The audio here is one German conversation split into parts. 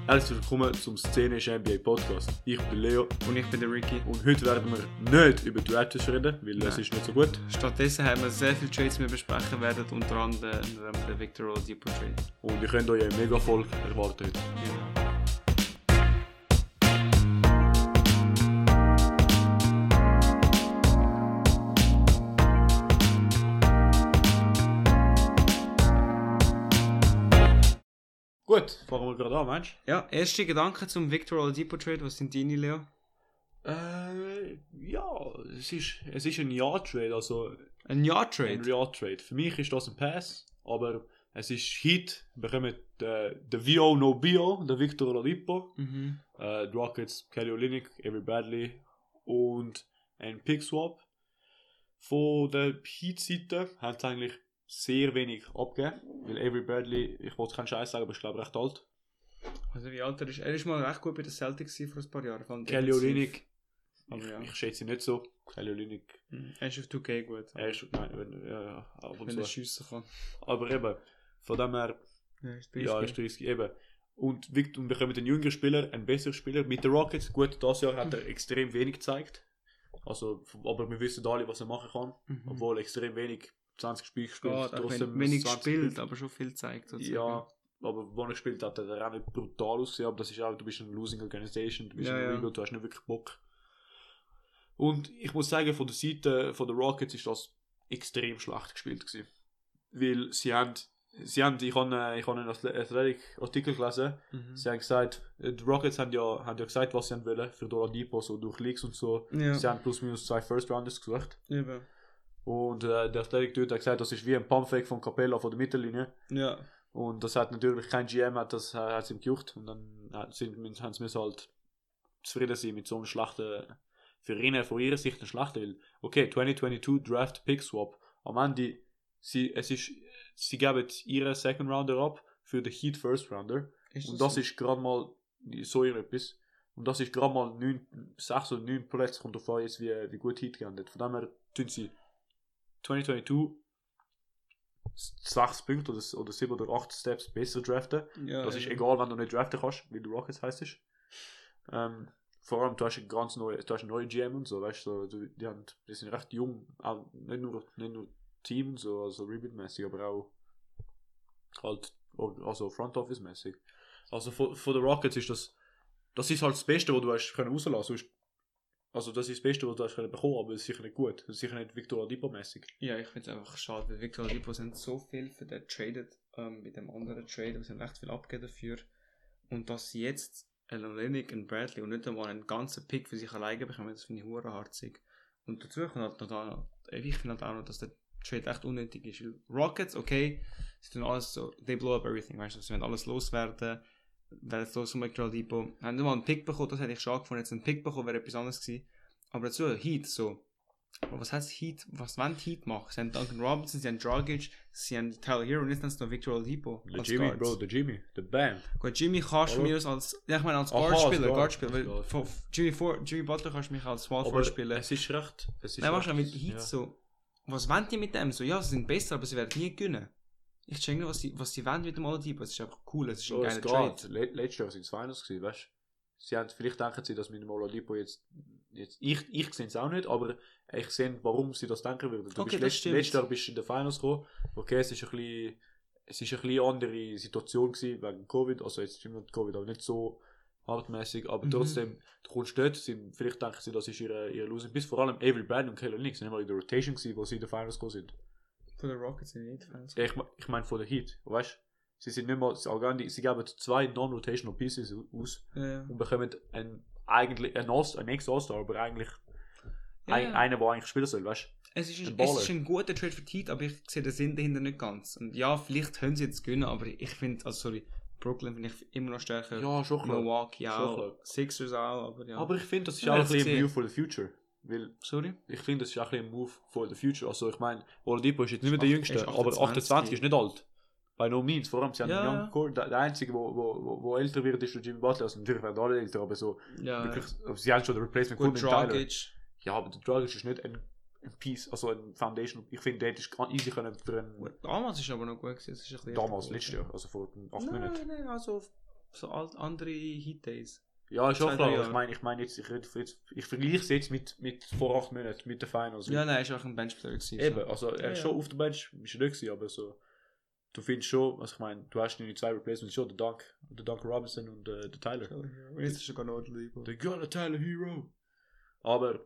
Herzlich willkommen zum Szenisch NBA Podcast. Ich bin Leo. Und ich bin der Ricky. Und heute werden wir nicht über Drafts reden, weil das ist nicht so gut. Stattdessen haben wir sehr viele Trades, die wir besprechen werden, unter anderem den Victor Oladipo Trade. Und ihr könnt euch einen Mega-Erfolg erwarten heute. Genau. Gut, fangen wir gerade an, Mensch. Ja, erste Gedanken zum Victor Oladipo Trade. Was sind deine, Leo? Ja, es ist ein Ja-Trade, also ein Ja-Trade? Ein Ja-Trade. Für mich ist das ein Pass, aber es ist Heat. Wir bekommen den VO No BO, den Victor Oladipo. Die Rockets, Kelly Olynyk, Avery Bradley und ein Pick-Swap. Von der Heat-Seite haben sie eigentlich sehr wenig abgegeben, weil Avery Bradley, ich wollte keinen Scheiß sagen, aber ich glaube recht alt. Also wie alt er ist? Er ist mal recht gut bei den Celtics vor ein paar Jahren. Kelly Olynyk, ich schätze ihn nicht so. Kelly Olynyk. Er ist auf 2K gut. Er ist, nein, wenn er schiessen kann. Aber eben, von dem her, ja, ist 30 eben. Und wir bekommen einen jüngeren Spieler, einen besseren Spieler. Mit den Rockets, gut, dieses Jahr hat er extrem wenig gezeigt. Also, aber wir wissen alle, was er machen kann. Obwohl er extrem wenig 20 Spiele gespielt hat. Trotzdem wenig gespielt, aber schon viel gezeigt. Sozusagen. Ja, aber wenn er gespielt hat, hat er auch nicht brutal ausgesehen. Aber das ist auch, du bist eine Losing Organisation, du bist ein Rebuild, du hast nicht wirklich Bock. Und ich muss sagen, von der Seite von der Rockets ist das extrem schlecht gespielt gewesen. Weil ich habe einen Athletic-Artikel gelesen, sie haben gesagt, die Rockets haben ja gesagt, was sie wollen für Oladipo, so durch Leaks und so. Ja. Sie haben plus minus 2 First-Rounders gesucht. Eben. Und der Athletic-Dude hat gesagt, das ist wie ein Pumpfake von Capella von der Mittellinie. Ja. Und das hat natürlich kein GM, hat sie ihm gejuckt. Und dann haben sie halt zufrieden sein mit so einem schlechten, für ihn von ihrer Sicht ein schlechter, weil, okay, 2022 Draft Pick Swap. Am Ende, sie geben ihren Second Rounder ab für den Heat First Rounder. Und das ist gerade mal so etwas. Und das ist gerade mal 6 oder 9 Plätze, kommt davon jetzt, wie gut Heat geändert. Von dem her tun sie 2022 6 Punkte oder 7 oder 8 Steps besser draften. Ja, das ist egal, wenn du nicht draften kannst, wie du Rockets heisst. Vor allem, du hast einen neuen GM und so, weißt du, die sind recht jung, auch nicht nur Team, so, also Rebuild-mäßig, aber auch halt, also Front Office-mäßig. Also von den Rockets ist das ist halt das Beste, was du hast können rauslassen. Also das ist das Beste, was du hast können bekommen, aber es ist sicher nicht gut. Es ist sicher nicht Victor Oladipo-mäßig. Ja, ich finde es einfach schade, weil Victor Oladipo sind so viel für den traded, mit dem anderen Trade, sie haben recht viel abgegeben dafür. Und dass sie jetzt Olynyk und Bradley und nicht einmal einen ganzen Pick für sich alleine bekommen, das finde ich verdammt. Und dazu kommt halt noch, ich finde halt auch noch, dass der Trade echt unnötig ist. Weil Rockets, okay, sie tun alles so, they blow up everything, weißt du, sie werden alles loswerden, weil jetzt los Victor Oladipo, haben nicht mal einen Pick bekommen, das hätte ich schon gefunden, jetzt einen Pick bekommen wäre etwas anderes gewesen. Aber dazu, Heat, so, was heißt Heat, was wollen Heat machen? Sie haben Duncan Robinson, sie haben Dragic, sie haben Tyler Hero und jetzt haben sie noch Victor Oladipo. Der Jimmy, Bro, der Jimmy, der Bam. Gut, Jimmy kannst du mir als Guard-Spieler, Jimmy Butler kannst du mich als Small Forward spielen. Es ist recht. Nein, machst du mit Heat so, was wollen die mit dem? So, ja, sie sind besser, aber sie werden nie gewinnen. Ich check nicht, was sie wollen mit dem Oladipo, es ist einfach cool, es ist ein geiler Trade. Letztes Jahr sind es Finals gewesen, weißt du? Vielleicht denken sie, dass mit dem Oladipo jetzt ich sehe es auch nicht, aber ich sehe, warum sie das denken würden. Letztes Jahr bist du in den Finals gekommen. Okay, es ist ein bisschen andere Situation gewesen wegen Covid. Also jetzt stimmt nicht Covid, aber nicht so hartmäßig. Aber trotzdem, du kommst dort, vielleicht denken sie, das ist ihre Losing. Bis vor allem Avery Bradley und Kelly Olynyk sind immer in der Rotation gewesen, wo sie in den Finals gekommen sind. Von den Rockets sind nicht Finals. Ich meine von der Heat, weißt du? Sie sind nicht mal, sie geben 2 Non-Rotational Pieces aus und bekommen einen Ex-All-Star, aber eigentlich einer, der eigentlich spielen soll, weißt du? Es ist ein guter Trade für die Heat, aber ich sehe den Sinn dahinter nicht ganz. Und ja, vielleicht können sie jetzt gewinnen, aber ich finde, Brooklyn finde ich immer noch stärker. Ja, schon klar. Milwaukee auch, Sixers auch, aber ja. Aber ich finde, das ist auch ein bisschen ein Move for the Future. Weil, sorry? Ich finde, das ist auch ein bisschen ein Move for the Future. Also ich meine, Oladipo ist jetzt nicht mehr der Jüngste, aber 28 ist nicht alt. By no means, vor allem, sie haben einen Young Core. Der Einzige, wo älter wird, ist der Jimmy Butler. Also natürlich werden alle älter, aber so wirklich, sie haben schon den Replacement gut, Dragic. Ja, aber der Dragic ist nicht ein Piece, also ein Foundation. Ich finde, der hätte easy können für einen... Damals ist aber noch gut gewesen. Damals, letztes Jahr, also vor 8 Monaten. Nein, also so andere Heat Days. Ja, ist auch klar. Ich meine jetzt, ich vergleiche es jetzt mit vor 8 Monaten, mit den Finals. Ja, nein, ist auch ein Benchplayer gewesen. Eben, also er ist schon auf der Bench, ist er nicht gewesen, aber so, du findest schon, also ich meine, du hast die 2 Replacements schon, der Dunk Robinson und der Tyler. Und jetzt ist er gar noch Liga. Der geile Tyler Hero. Aber,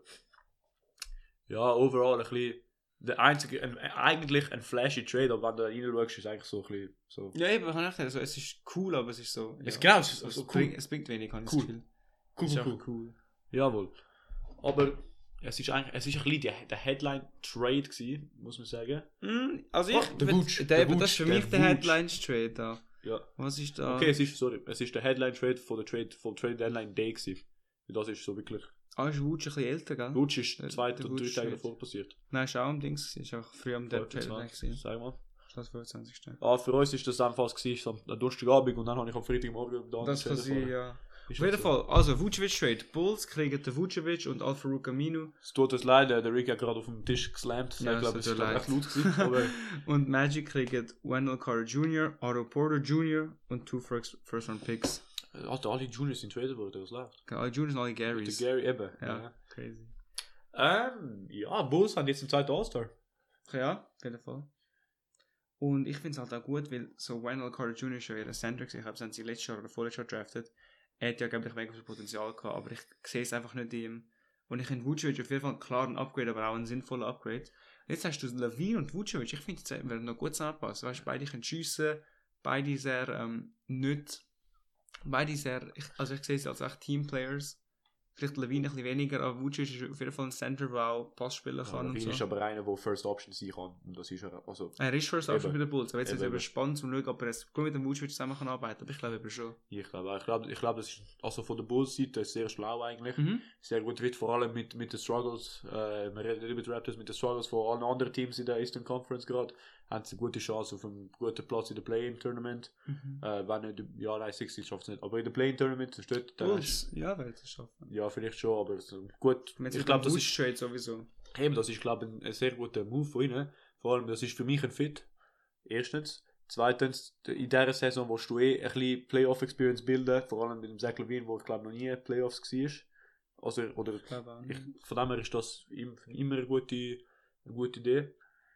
ja, overall ein bisschen, der einzige, eigentlich ein flashy Trade, aber wenn du reinschaust, ist eigentlich so ein bisschen so. Ja, eben, kann ich sagen, also, es ist cool, aber es ist so. Es genau, es ist also cool. Es bringt wenig, kann ich cool. Das Gefühl. Cool. Jawohl. Aber es ist ein bisschen der Headline-Trade gewesen, muss man sagen. Also das ist für mich der Headline-Trade da. Ja. Was ist da? Okay, es ist der Headline-Trade von Trade Deadline Day gewesen. Das ist so wirklich. Ist Wutsch ein bisschen älter, gell? Wutsch ist 2 oder 3 Tage davor passiert. Nein, ist auch am Dings. Ist auch früh am Deadline gewesen. Sag mal. Das 25. Für uns ist das einfach gewesen, am Donnerstagabend und dann habe ich am Freitagmorgen da. Das kann sein, ja. Auf jeden Fall, also Vucevic Trade. Bulls kriegen den Vucevic und Al-Farouq Aminu. Es tut uns leid, der Rick hat gerade auf dem Tisch geslammt. Ja, ich glaube, es war echt laut gewesen. Aber und Magic kriegen Wendell Carter Jr., Otto Porter Jr. und 2 First-Round Picks. Also alle Juniors sind traded worden, was läuft? Alle Juniors und alle Garys. Der Gary eben. Ja, crazy. Ja, Bulls haben jetzt einen zweiten All-Star. Ja, auf jeden Fall. Und ich finde es halt auch gut, weil so Wendell Carter Jr. schon ihre Center gesehen, ich habe sie letztes Jahr oder vorletztes Jahr drafted. Er hat ja, glaube ich, mega viel Potenzial gehabt, aber ich sehe es einfach nicht in ihm. Und ich finde Vucevic auf jeden Fall klar ein Upgrade, aber auch ein sinnvoller Upgrade. Jetzt hast du Levine und Vucevic, ich finde, die werden noch gut zusammenpassen. Weißt du, beide können schiessen, beide sehr nicht. Beide sehr, ich sehe sie als echt Teamplayers. Vielleicht Levine ein bisschen weniger, aber Vucevic ist auf jeden Fall ein Center, der auch Pass spielen kann. Levine ist aber einer, der First Option sein kann. Und das ist also er ist First Option für den Bulls. Aber jetzt ist es spannend zu schauen, ob er es gut mit dem Vucevic zusammen kann arbeiten. Aber ich glaube eben schon. Ich glaube, das ist also von der Bulls-Seite sehr schlau eigentlich. Sehr gut wird vor allem mit den Struggles. Wir reden nicht über die Raptors, mit den Struggles von allen anderen Teams in der Eastern Conference gerade. Haben sie eine gute Chance auf einen guten Platz in der Play-In-Tournament. Wenn nicht, ja, nein, 60 schafft es nicht. Aber in der Play-In-Tournament steht Bulls, ja, wird es schaffen. Ja, vielleicht schon, aber so, gut. Ich glaube, das ist Trade sowieso. Eben, das ist, glaube ich, ein sehr guter Move von ihnen. Vor allem, das ist für mich ein Fit. Erstens. Zweitens, in dieser Saison willst du ein bisschen Playoff-Experience bilden. Vor allem mit dem Zach Levine, wo ich glaube noch nie Playoffs war. Also, oder von dem her ist das immer eine gute Idee.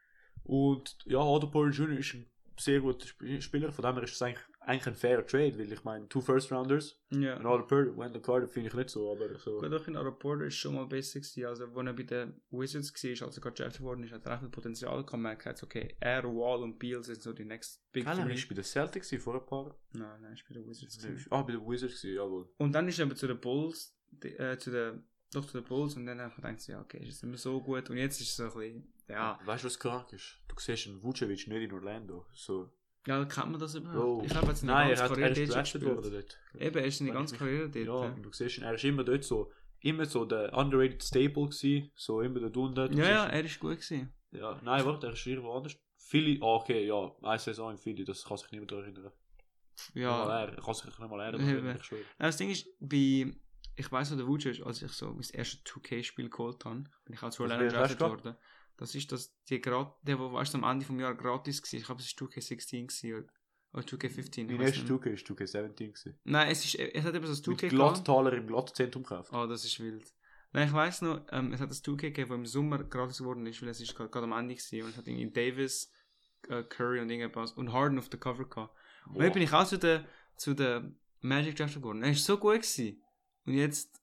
Und ja, Otto Porter Jr. ist ein sehr guter Spieler. Von dem her ist es eigentlich ein fairer Trade, weil ich meine, 2 First-Rounders. Ja. Und Otto Porter, Wendell Carter finde ich nicht so, aber so. Gut, auch in Otto Porter ist schon mal besser gewesen. Also, als er bei den Wizards war, als er gerade drafted worden ist, hat er recht viel Potenzial gehabt. Man hat gesagt, okay, er, Wall und Beal sind so die next big three. Er ist bei den Celtics vor ein paar. Nein, er ist bei den Wizards. Bei den Wizards, jawohl. Und dann ist er aber zu den Bulls, zu den Bulls und dann habe ich gedacht, ja, okay, ist es immer so gut. Und jetzt ist es so ein bisschen, ja. Weißt du, was krank ist? Du siehst einen Vucevic nicht in Orlando. So. Ja, kennt man das überhaupt? Oh. Ich habe jetzt eine Nein, ganze Karriere dort gespielt worden dort. Eben, er ist eine ganze Karriere dort. Ja, und du siehst, er ist immer dort so der underrated Staple gewesen, so immer dort unten. Ja, er ist gut gewesen. Ja, nein, warte, er ist irgendwo anders. Philly, okay, ja, eine Saison in Philly, das kann sich niemand daran erinnern. Ja. Er kann sich nicht mal erinnern. Das Ding ist, ich weiss noch, der Vucevic, als ich so mein erstes 2K-Spiel geholt habe, bin ich auch zu Orlando drafted worden. Das ist der, der weißt du, am Ende des Jahres gratis war. Ich glaube, es war 2K16 oder 2K15. Mein erstes 2K war 2K17. Nein, es hat eben so ein 2K mit Glatttaler im Glattzentrum gekauft. Oh, das ist wild. Nein, ich weiss noch, es hat das 2K gegeben, das im Sommer gratis geworden ist, weil es gerade am Ende war. Und es hat irgendwie Davis, Curry und irgendwas und Harden auf der Cover gehabt. Und dann bin ich auch zu der Magic drafted geworden. Er war so gut gewesen. Und jetzt,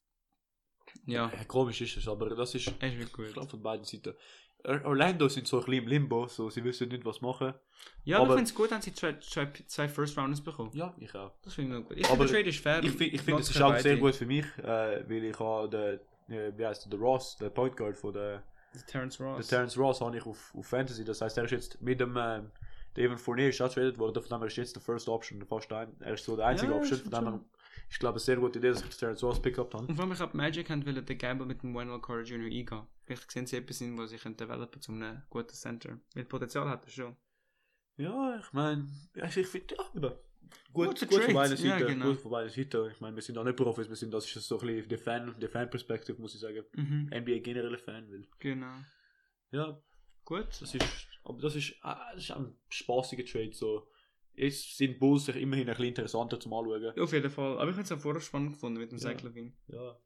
ja. Komisch ist es, aber das ist wirklich gut. Ich glaube von beiden Seiten. Orlando sind so ein bisschen im Limbo, so, sie wissen nicht, was machen. Ja, aber ich finde es gut, dass sie zwei First-Rounders bekommen. Ja, ich auch. Das finde ich noch gut. Ich finde, der Trade ist fair. Ich finde, es ist auch sehr gut für mich, weil ich habe den Ross, der Point Guard von der Terrence Ross habe ich auf Fantasy. Das heißt, er ist jetzt mit dem Evan Fournier ist getradet worden, von dem er ist jetzt der First Option, er ist so der einzige Option, von dem er, ich glaube, es ist eine sehr gute Idee, dass ich den Terrence Ross pick-up habe. Und vor allem, ich glaube, Magic will den Gamble mit dem Wendell Carter Jr. eingehen. Vielleicht sehen sie etwas in, was sie developen zu einem guten Center. Weil Potenzial hat er schon. Ja, ich meine, ich finde, ja, gut von beiden Seiten. Ja, genau. Gut von beiden Seiten. Ich meine, wir sind auch nicht Profis, das ist so ein bisschen die Fan-Perspektive, muss ich sagen. NBA generell Fan will. Genau. Ja, gut. Das ist ein spaßiger Trade, so. sind Bulls sich immerhin ein bisschen interessanter zum Anschauen. Ja, auf jeden Fall. Aber ich habe es auch vorher spannend gefunden mit dem Zach LaVine.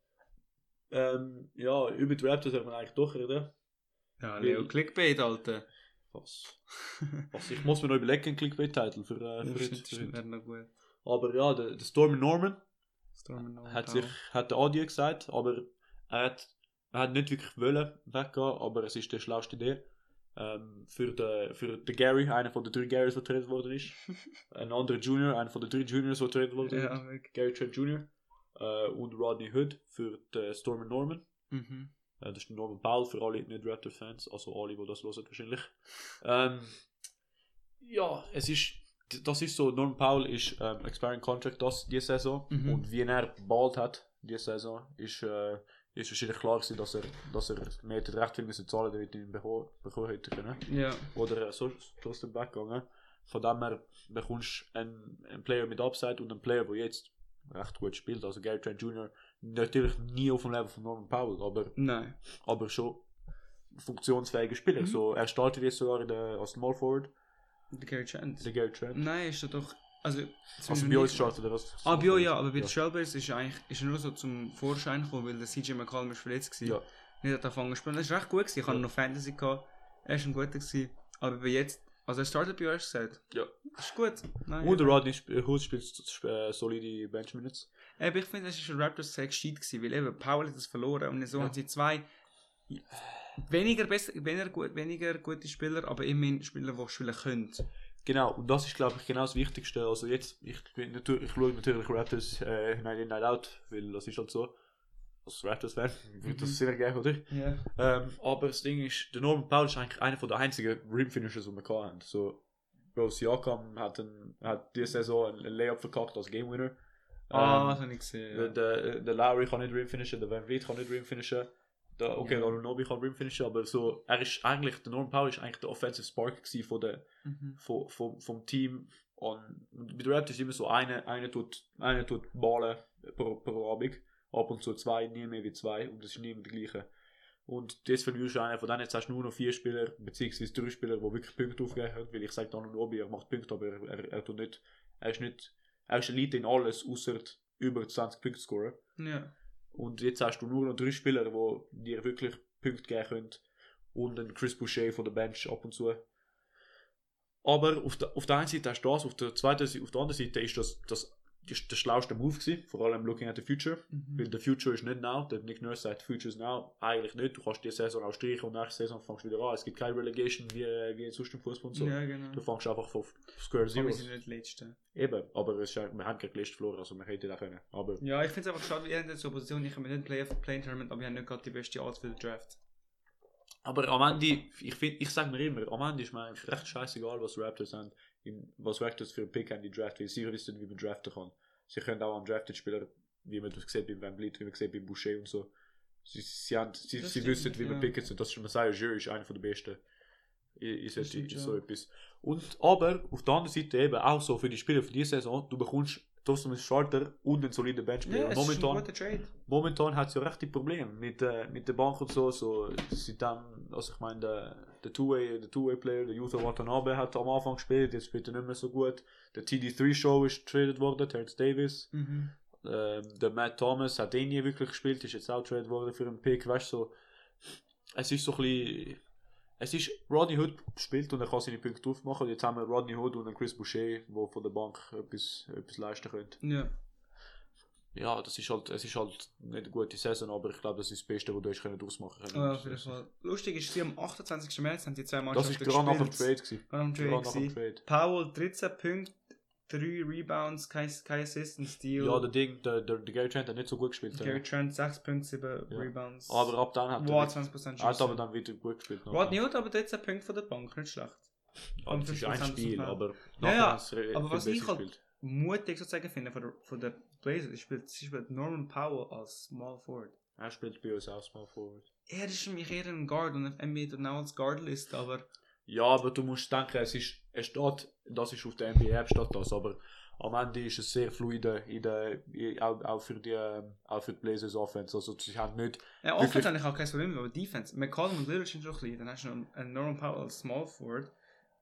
Ja, über die Raptors hat man eigentlich doch reden. Ja, Leo, Clickbait, Alter. Was? Ich muss mir noch überlegen, einen Clickbait-Titel für wäre noch gut. Aber ja, der Stormy Norman hat der Adi gesagt, aber er hat nicht wirklich wollen weggehen, aber es ist die schlauste Idee. Für den Gary, einer von den 3 Garys, der getradet worden ist. Ein anderer Junior, einer von den 3 Juniors, der getradet worden ist. Gary Trent Jr. Und Rodney Hood für den Stormy Norman. Das ist der Norman Powell für alle nicht Raptors-Fans, also alle, die das hören wahrscheinlich. Ja, das ist so, Norman Powell ist expiring Contract diese Saison und wie er bald hat diese Saison ist wahrscheinlich klar gewesen, dass er mehr recht viel müssen zahlen, damit er ihn bekommen hätte können. Ja. Oder so ist er weggegangen. Von dem her bekommst du einen Player mit Upside und einen Player, der jetzt recht gut spielt, also Gary Trent Jr. natürlich nie auf dem Level von Norman Powell, aber schon funktionsfähiger Spieler. So, er startet jetzt sogar als Small Forward. Der Gary Trent? Nein, ist er doch... Also bei uns startet er das. Bei euch ja, aber bei den Trailblazers ist er nur so zum Vorschein gekommen, weil der CJ McCollum ist verletzt war. Nicht hat angefangen zu spielen. Das war recht gut gewesen. Ich hatte noch Fantasy gehabt. Er war ein guter gewesen. Aber bei jetzt... Also er startet bei euch gesagt. Ja. Das ist gut. Und der Rodney Hood spielt solide Bench-Minutes. Ich finde, das war ein Raptors sehr gescheit gewesen, weil eben Powell hat das verloren und so haben sie 2 weniger gute Spieler, aber immerhin Spieler, die spielen können. Genau, und das ist glaube ich genau das Wichtigste. Also jetzt, ich schaue natürlich Raptors Night in, Night out, weil das ist halt so. Als Raptors-Fan würde das sehr gerne, oder? Ja. Aber das Ding ist, der Norman Powell ist eigentlich einer der einzigen Rim-Finishers, die wir hatten. So, Bro Siakam hat diese Saison ein Layup verkackt als Game-Winner. Das habe ich gesehen. Ja. Der Lowry kann nicht Rim-Finishen, der Van Vliet kann nicht Rim-Finishen. Der Anunoby kann Rim-Finishen, aber so, der Norman Powell ist eigentlich der Offensive Spark vom Team. Und bei der Raptors ist immer so, einer tut ballen pro Abend. Ab und zu 2, nie mehr wie 2 und das ist nie mehr der gleiche. Und das verlierst du einer von denen, jetzt hast du nur noch 4 Spieler, beziehungsweise 3 Spieler, die wirklich Punkte aufgeben können, weil ich sage dann nur er macht Punkte, aber er ist Elite in alles, außer über 20 Punkte scoren. Ja. Und jetzt hast du nur noch 3 Spieler, die dir wirklich Punkte geben können und einen Chris Boucher von der Bench ab und zu. Aber auf der einen Seite hast du das, auf der anderen Seite ist das der schlauste Move gewesen, vor allem looking at the future, weil der Future ist nicht now, der Nick Nurse sagt, Future is now, eigentlich nicht, du kannst die Saison auch streichen und nächste Saison fängst du wieder an, es gibt keine Relegation wie sonst im Fußball und so, ja, genau. Du fängst einfach von Square Zero. Wir sind nicht Letzte. Eben, aber wir haben keine Liste verloren, also wir hätten auch können, aber... Ja, ich finde es einfach schade, wir haben in so Position, ich habe nicht Play-Tournament, aber wir haben nicht gerade die beste Art für den Draft. Aber am Ende, ich sage mir immer, am Ende ist mir eigentlich recht scheißegal, was Raptors haben, was Raptors für einen Pick haben, die Draft, weil sie wissen, wie man draften kann. Sie können auch am Drafted-Spieler, wie man das sieht beim Van Vliet, wie man sieht beim Boucher und so. Sie wissen, wie man picken. Das ist Messiah Jury ist einer der besten. So etwas. Aber auf der anderen Seite eben auch so für die Spieler für diese Saison, du bekommst trotzdem einen Starter und einen soliden Benchplayer. Ja, momentan hat es ja recht die Probleme mit der Bank und so. Seitdem, also ich meine, der Two-Way-Player, der Yuta Watanabe hat am Anfang gespielt, jetzt spielt er nicht mehr so gut. Der TD3-Show ist getradet worden, Terrence Davis. Der Matt Thomas hat nie wirklich gespielt, ist jetzt auch getradet worden für einen Pick. Weißt du, so, es ist so ein bisschen... Es ist, Rodney Hood spielt und er kann seine Punkte aufmachen. Jetzt haben wir Rodney Hood und einen Chris Boucher, der von der Bank etwas leisten können. Ja. Ja, es ist halt nicht eine gute Saison, aber ich glaube, das ist das Beste, was du hast ausmachen können. Ja, auf jeden Fall. Lustig ist, sie am 28. März haben die 2 Mannschaften gespielt. Das war gerade nach dem Trade. Powell 13 Punkte, 3 Rebounds, kein Assist, ein Steal. Ja, der Gary Trent hat nicht so gut gespielt. Gary Trent 6 Punkte, 7 Rebounds. Aber ab dann hat er 20% hat aber dann wieder gut gespielt. Rodney hat aber 13 Punkte von der Bank, nicht schlecht. Ja, das ist ein Spiel, aber aber was ich halt mutig sozusagen finde von der Blazers, sie spielt Norman Powell als Small Forward. Er spielt bei uns auch Small Forward. Er ist für mich eher ein Guard und auf NBA tut auch als Guard-List, aber... Ja, aber du musst denken, das ist auf der NBA-App steht das, aber am Ende ist es sehr fluide auch für die Blazers Offense, also sie haben nicht... Offense habe ich auch kein Problem, aber Defense, McCollum und Lillard sind schon klein, dann hast du noch einen Norman Powell als Small Forward,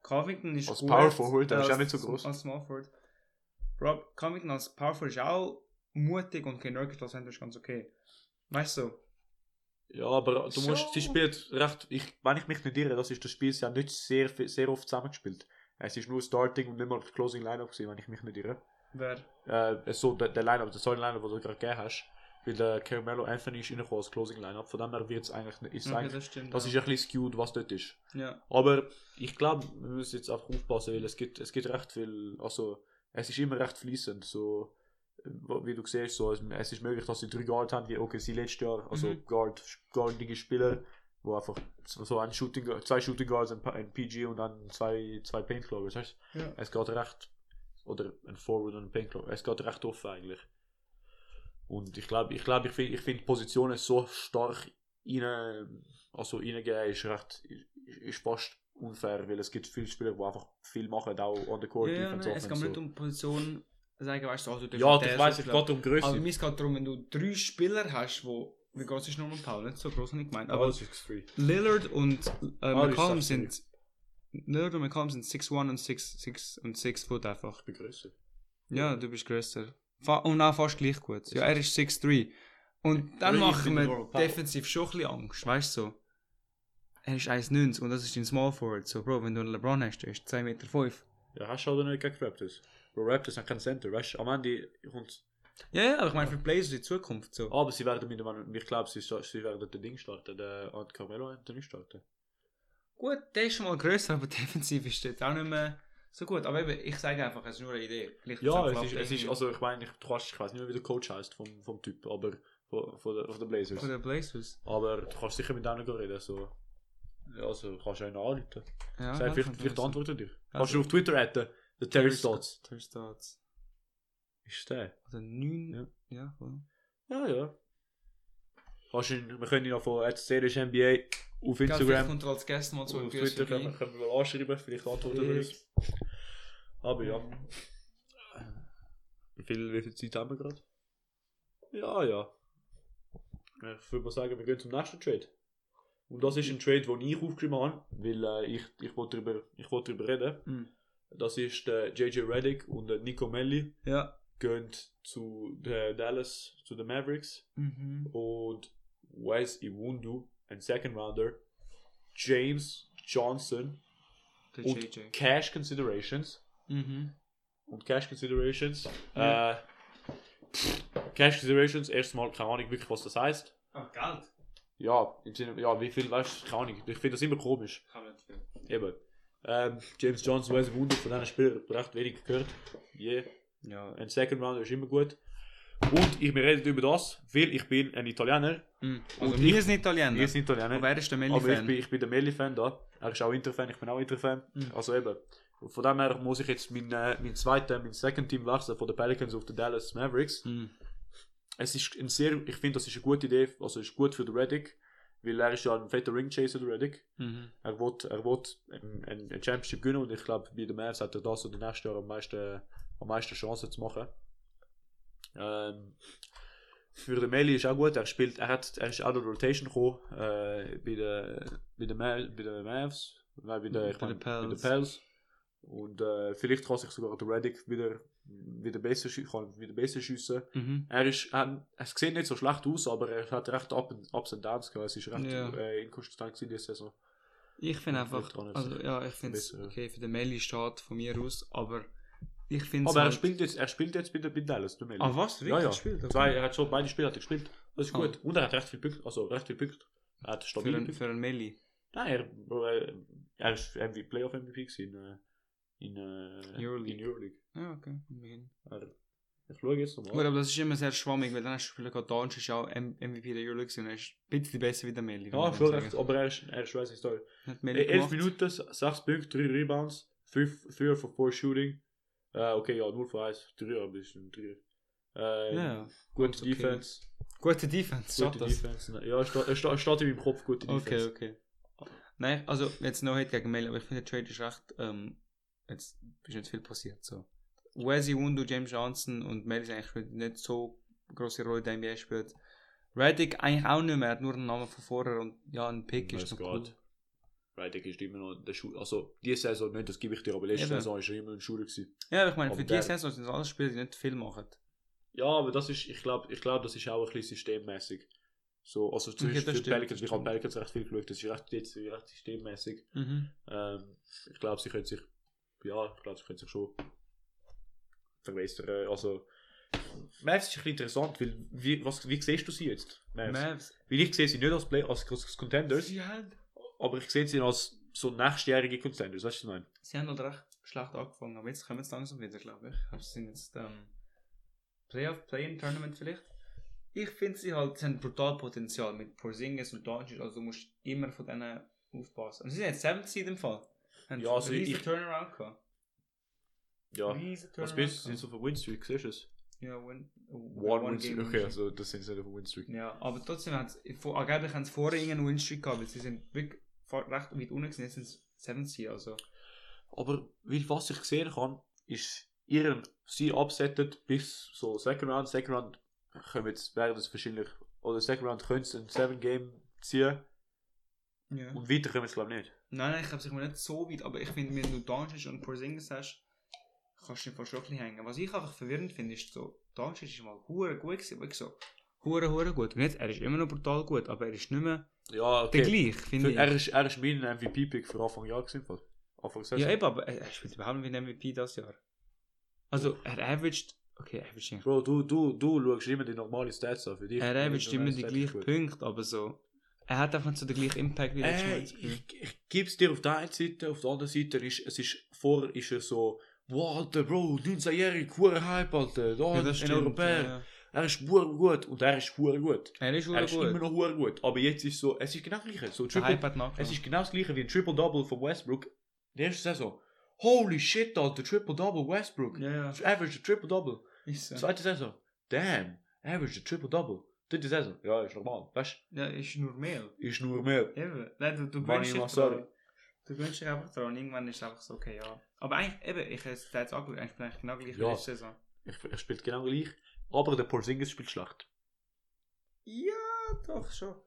Covington ist als gut. Power Forward, der ist auch nicht so groß. Als Small Forward. Bro, Covington als Power Forward ist auch mutig und kein Nurkic als Center ist ganz okay. Weißt du? Ja, aber du musst, sie spielt recht, wenn ich mich nicht irre, das Spiel ja nicht sehr oft zusammengespielt. Es ist nur Starting und nicht mal Closing Lineup gewesen, wenn ich mich nicht irre. Wer? So der Lineup, der Starting Lineup, den du gerade gegeben hast, weil der Carmelo Anthony ist reingekommen als Closing Lineup, von dem her wird es eigentlich nicht, das ist ein bisschen skewed, was dort ist. Ja. Aber ich glaube, wir müssen jetzt einfach aufpassen, weil es gibt recht viel, also es ist immer recht fließend, so wie du siehst, so, es ist möglich, dass sie 3 Guard haben, wie OKC letztes Jahr, also guardige Spieler, wo einfach so ein zwei Shooting Guards, ein PG und dann zwei Paint Cloggers, weißt du? Ja. Es geht recht, oder ein Forward und ein Paint Clogger, es geht recht offen eigentlich. Und ich finde Positionen so stark reingehen ist fast unfair, weil es gibt viele Spieler, die einfach viel machen, auch on the court. Ja, es geht nicht um Position, sagen, weißt du, also ja, ich weiß, es geht um Größe. Aber mir geht es darum, wenn du 3 Spieler hast, wie groß ist Norman Powell? Nicht so groß, habe ich gemeint. Aber 6'3". Lillard und McCollum sind 6'1 und 6 Foot einfach. Ich bin größer. Ja, du bist größer. Und auch fast gleich gut. Ja, er ist 6'3". Und dann machen wir defensiv schon ein bisschen Angst, weißt du so. Er ist 1'90 und das ist ein Small Forward. So, Bro, wenn du einen LeBron hast, der ist 2,5 Meter. Ja, hast du auch nicht gegen Raptors. Bro, Raptors haben kein Center, weißt du, am Ende kommt... Ja, aber ich meine für Blazers in Zukunft so. Aber sie werden ich glaube, sie werden den Ding starten, der Carmelo nicht starten. Gut, der ist schon mal grösser, aber defensiv ist das auch nicht mehr so gut. Aber eben, ich sage einfach, es ist nur eine Idee. Vielleicht ja, es ist, also ich meine, ich weiß nicht mehr, wie der Coach heißt vom Typ, aber von den Blazers. Von den Blazers. Aber du kannst sicher mit denen reden, so. Also kannst du einen anrufen. Ja, vielleicht antwortet dir. Kannst du auf Twitter adden, der Terry Stotts. Terry Stotts. Ist der? Oder 9. Ja, voll. Ja. Wir können ihn auch von @NBA auf Instagram. Kommt als Gast mal so auf Twitter können wir mal anschreiben, vielleicht antworten wir uns. Aber ja. Wie viel Zeit haben wir gerade? Ja. Ich würde mal sagen, wir gehen zum nächsten Trade. Und das ist ein Trade, den ich aufgeschrieben habe, weil ich wollte darüber reden. Das ist der JJ Redick und der Nico Melli. Ja. Gehen zu Dallas, zu den Mavericks. Und Wes Iwundu, ein Second Rounder, James Johnson und JJ. Cash Considerations. Und Cash Considerations. Cash Considerations, erstmal keine Ahnung wirklich, was das heisst. Geld? Ja, im Sinne, wie viel, weißt du, keine Ahnung. Ich finde das immer komisch. Kann nicht viel. Eben. James Johnson, Wes Iwundu, von diesen Spielern recht wenig gehört. Ja, ein Second Rounder ist immer gut. Und wir reden über das, weil ich bin ein Italiener. Also wir sind Italiener. Wir sind Italiener. Aber er ist der Melli-Fan. Aber ich bin der Melli-Fan da. Er ist auch Inter-Fan, ich bin auch Inter-Fan. Also eben. Von dem her muss ich jetzt mein Second Team wechseln von den Pelicans auf die Dallas Mavericks. Es ist ich finde, das ist eine gute Idee. Also es ist gut für den Redick. Weil er ist ja ein fetter Ring-Chaser, der Redick. Er will ein Championship gewinnen und ich glaube, bei den Mavs hat er das in den nächsten Jahren am meisten Chancen zu machen. Für den Melli ist auch gut, er ist auch in der Rotation gekommen, bei den Mavs, bei den Pels. Und vielleicht kann sich sogar der Redick wieder besser schiessen. Es sieht nicht so schlecht aus, aber er hat recht Ups and Downs gehabt. Es ist recht inkonstant in dieser Saison. Ich finde einfach, ich finde es okay für den Melli steht von mir aus, aber ich finde aber er spielt jetzt bei Dallas, der Melli. Ah was? Ja. Er hat schon beide Spiele gespielt. Das ist gut. Und er hat recht viel Punkte. Er hat stabil für einen Melli. Nein, er ist Playoff MVP gewesen. In Euroleague. Ja, okay. Ich schaue jetzt nochmal. Gut, aber das ist immer sehr schwammig, weil dann hast du Spieler gehabt, Dansch ist auch MVP der Euroleague und er ist ein bisschen besser wie der Melli. Ja, schon recht, aber er ist weiss nicht, sorry. 11 Minuten, 6 Punkte, 3 Rebounds, 3 for 4 Shooting. Okay, ja, 0 für 1, 3, aber das ist ein 3. Gute Defense. Gute Defense, Ja, er steht in meinem Kopf, gute Defense. Okay. Nein, also jetzt noch heute gegen Melli, aber ich finde der Trade ist recht, jetzt ist nicht viel passiert, so. Wes Iwundu, James Johnson und Melli sind eigentlich nicht so grosse Rolle in der NBA spielt. Redick eigentlich auch nicht mehr, hat nur einen Namen von vorher und ja, ein Pick ist noch cool. Right, ist immer noch der Schule. Also, diese Saison nicht, das gebe ich dir, aber letzte Saison ist er immer in der Schule gewesen. Ja, ich meine, für diese Saison sind es alles Spiele, die nicht viel machen. Ja, aber das ist, ich glaube, das ist auch ein bisschen systemmäßig. So, also zum Beispiel für Pelicans, ich habe Pelicans recht viel geschaut, das ist recht systemmäßig. Ich glaube, sie können sich schon verwässern. Also, Mavs ist ein bisschen interessant, weil, wie siehst du sie jetzt? Mavs? Weil ich sehe sie nicht als Contenders, aber ich sehe sie als so nächstjährige Contenders, weißt du, was ich meine? Sie haben halt recht schlecht angefangen, aber jetzt kommen sie langsam wieder, glaube ich. Sie sind jetzt Play-in-Tournament vielleicht. Ich finde sie haben brutal Potenzial mit Porzingis und Doncic, also du musst immer von denen aufpassen. Und sie sind jetzt 7. Seed im Fall. Ja, also ich Turnaround gehabt. Ja, was bist du? Sind sie auf der Win-Streak, siehst du es? Ja, One Win-Streak, okay, also das sind sie nicht auf der Win-Streak. Ja, aber trotzdem angeblich haben sie vorher irgendeinen Win-Streak gehabt, weil sie sind wirklich recht weit unten gewesen, jetzt sind sie 7. Seed, also. Aber was ich sehen kann, ist sie absettet bis so Second Round können werden es wahrscheinlich, oder Second Round können sie ein 7-Game ziehen. Ja. Und weiter können wir es glaube ich nicht. Nein, ich glaube es nicht so weit, aber ich finde, wenn du Doncic und Porzingis hast, kannst du nicht schon ein bisschen hängen. Was ich einfach verwirrend finde, ist so, Doncic ist mal hure gut gewesen, wirklich so, hure gut. Und jetzt, er ist immer noch brutal gut, aber er ist nicht mehr der gleich, finde ich. Er ist mein MVP-Pick für Anfang Jahr gewesen. Ja eben, aber er spielt überhaupt nicht wie ein MVP das Jahr. Also, er averaged nicht. Bro, du schaust immer die normale Stats an für dich. Er averaged immer die gleichen Punkte, aber so. Er hat einfach nicht so den gleichen Impact wie letztes Mal. Ich gebe es dir auf der einen Seite, auf der anderen Seite ist er so, wow, Alter, Bro, 19-jährig, hure Hype, Alter, da ein Europäer. Ja. Er ist hure gut und er ist hure gut. Er ist immer noch hure gut, aber jetzt ist so, es ist genau das Gleiche. So, es ist genau das Gleiche wie ein Triple-Double von Westbrook. Die erste Saison. Holy shit, Alter, Triple-Double Westbrook. Ja. Average a Triple-Double. Ist so. Zweite Saison. Damn, average a Triple-Double. Dritte Saison. Ja, ist normal, weißt du? Ja, ist nur mehr. Eben. Nein, du gewöhnst dich einfach daran. Irgendwann ist es einfach so, okay, ja. Aber eigentlich, eben, ich habe es jetzt angeschaut, eigentlich spielt genau gleich wie letzte Saison. Er spielt genau gleich, aber der Porzingis spielt schlecht. Ja, doch, schon.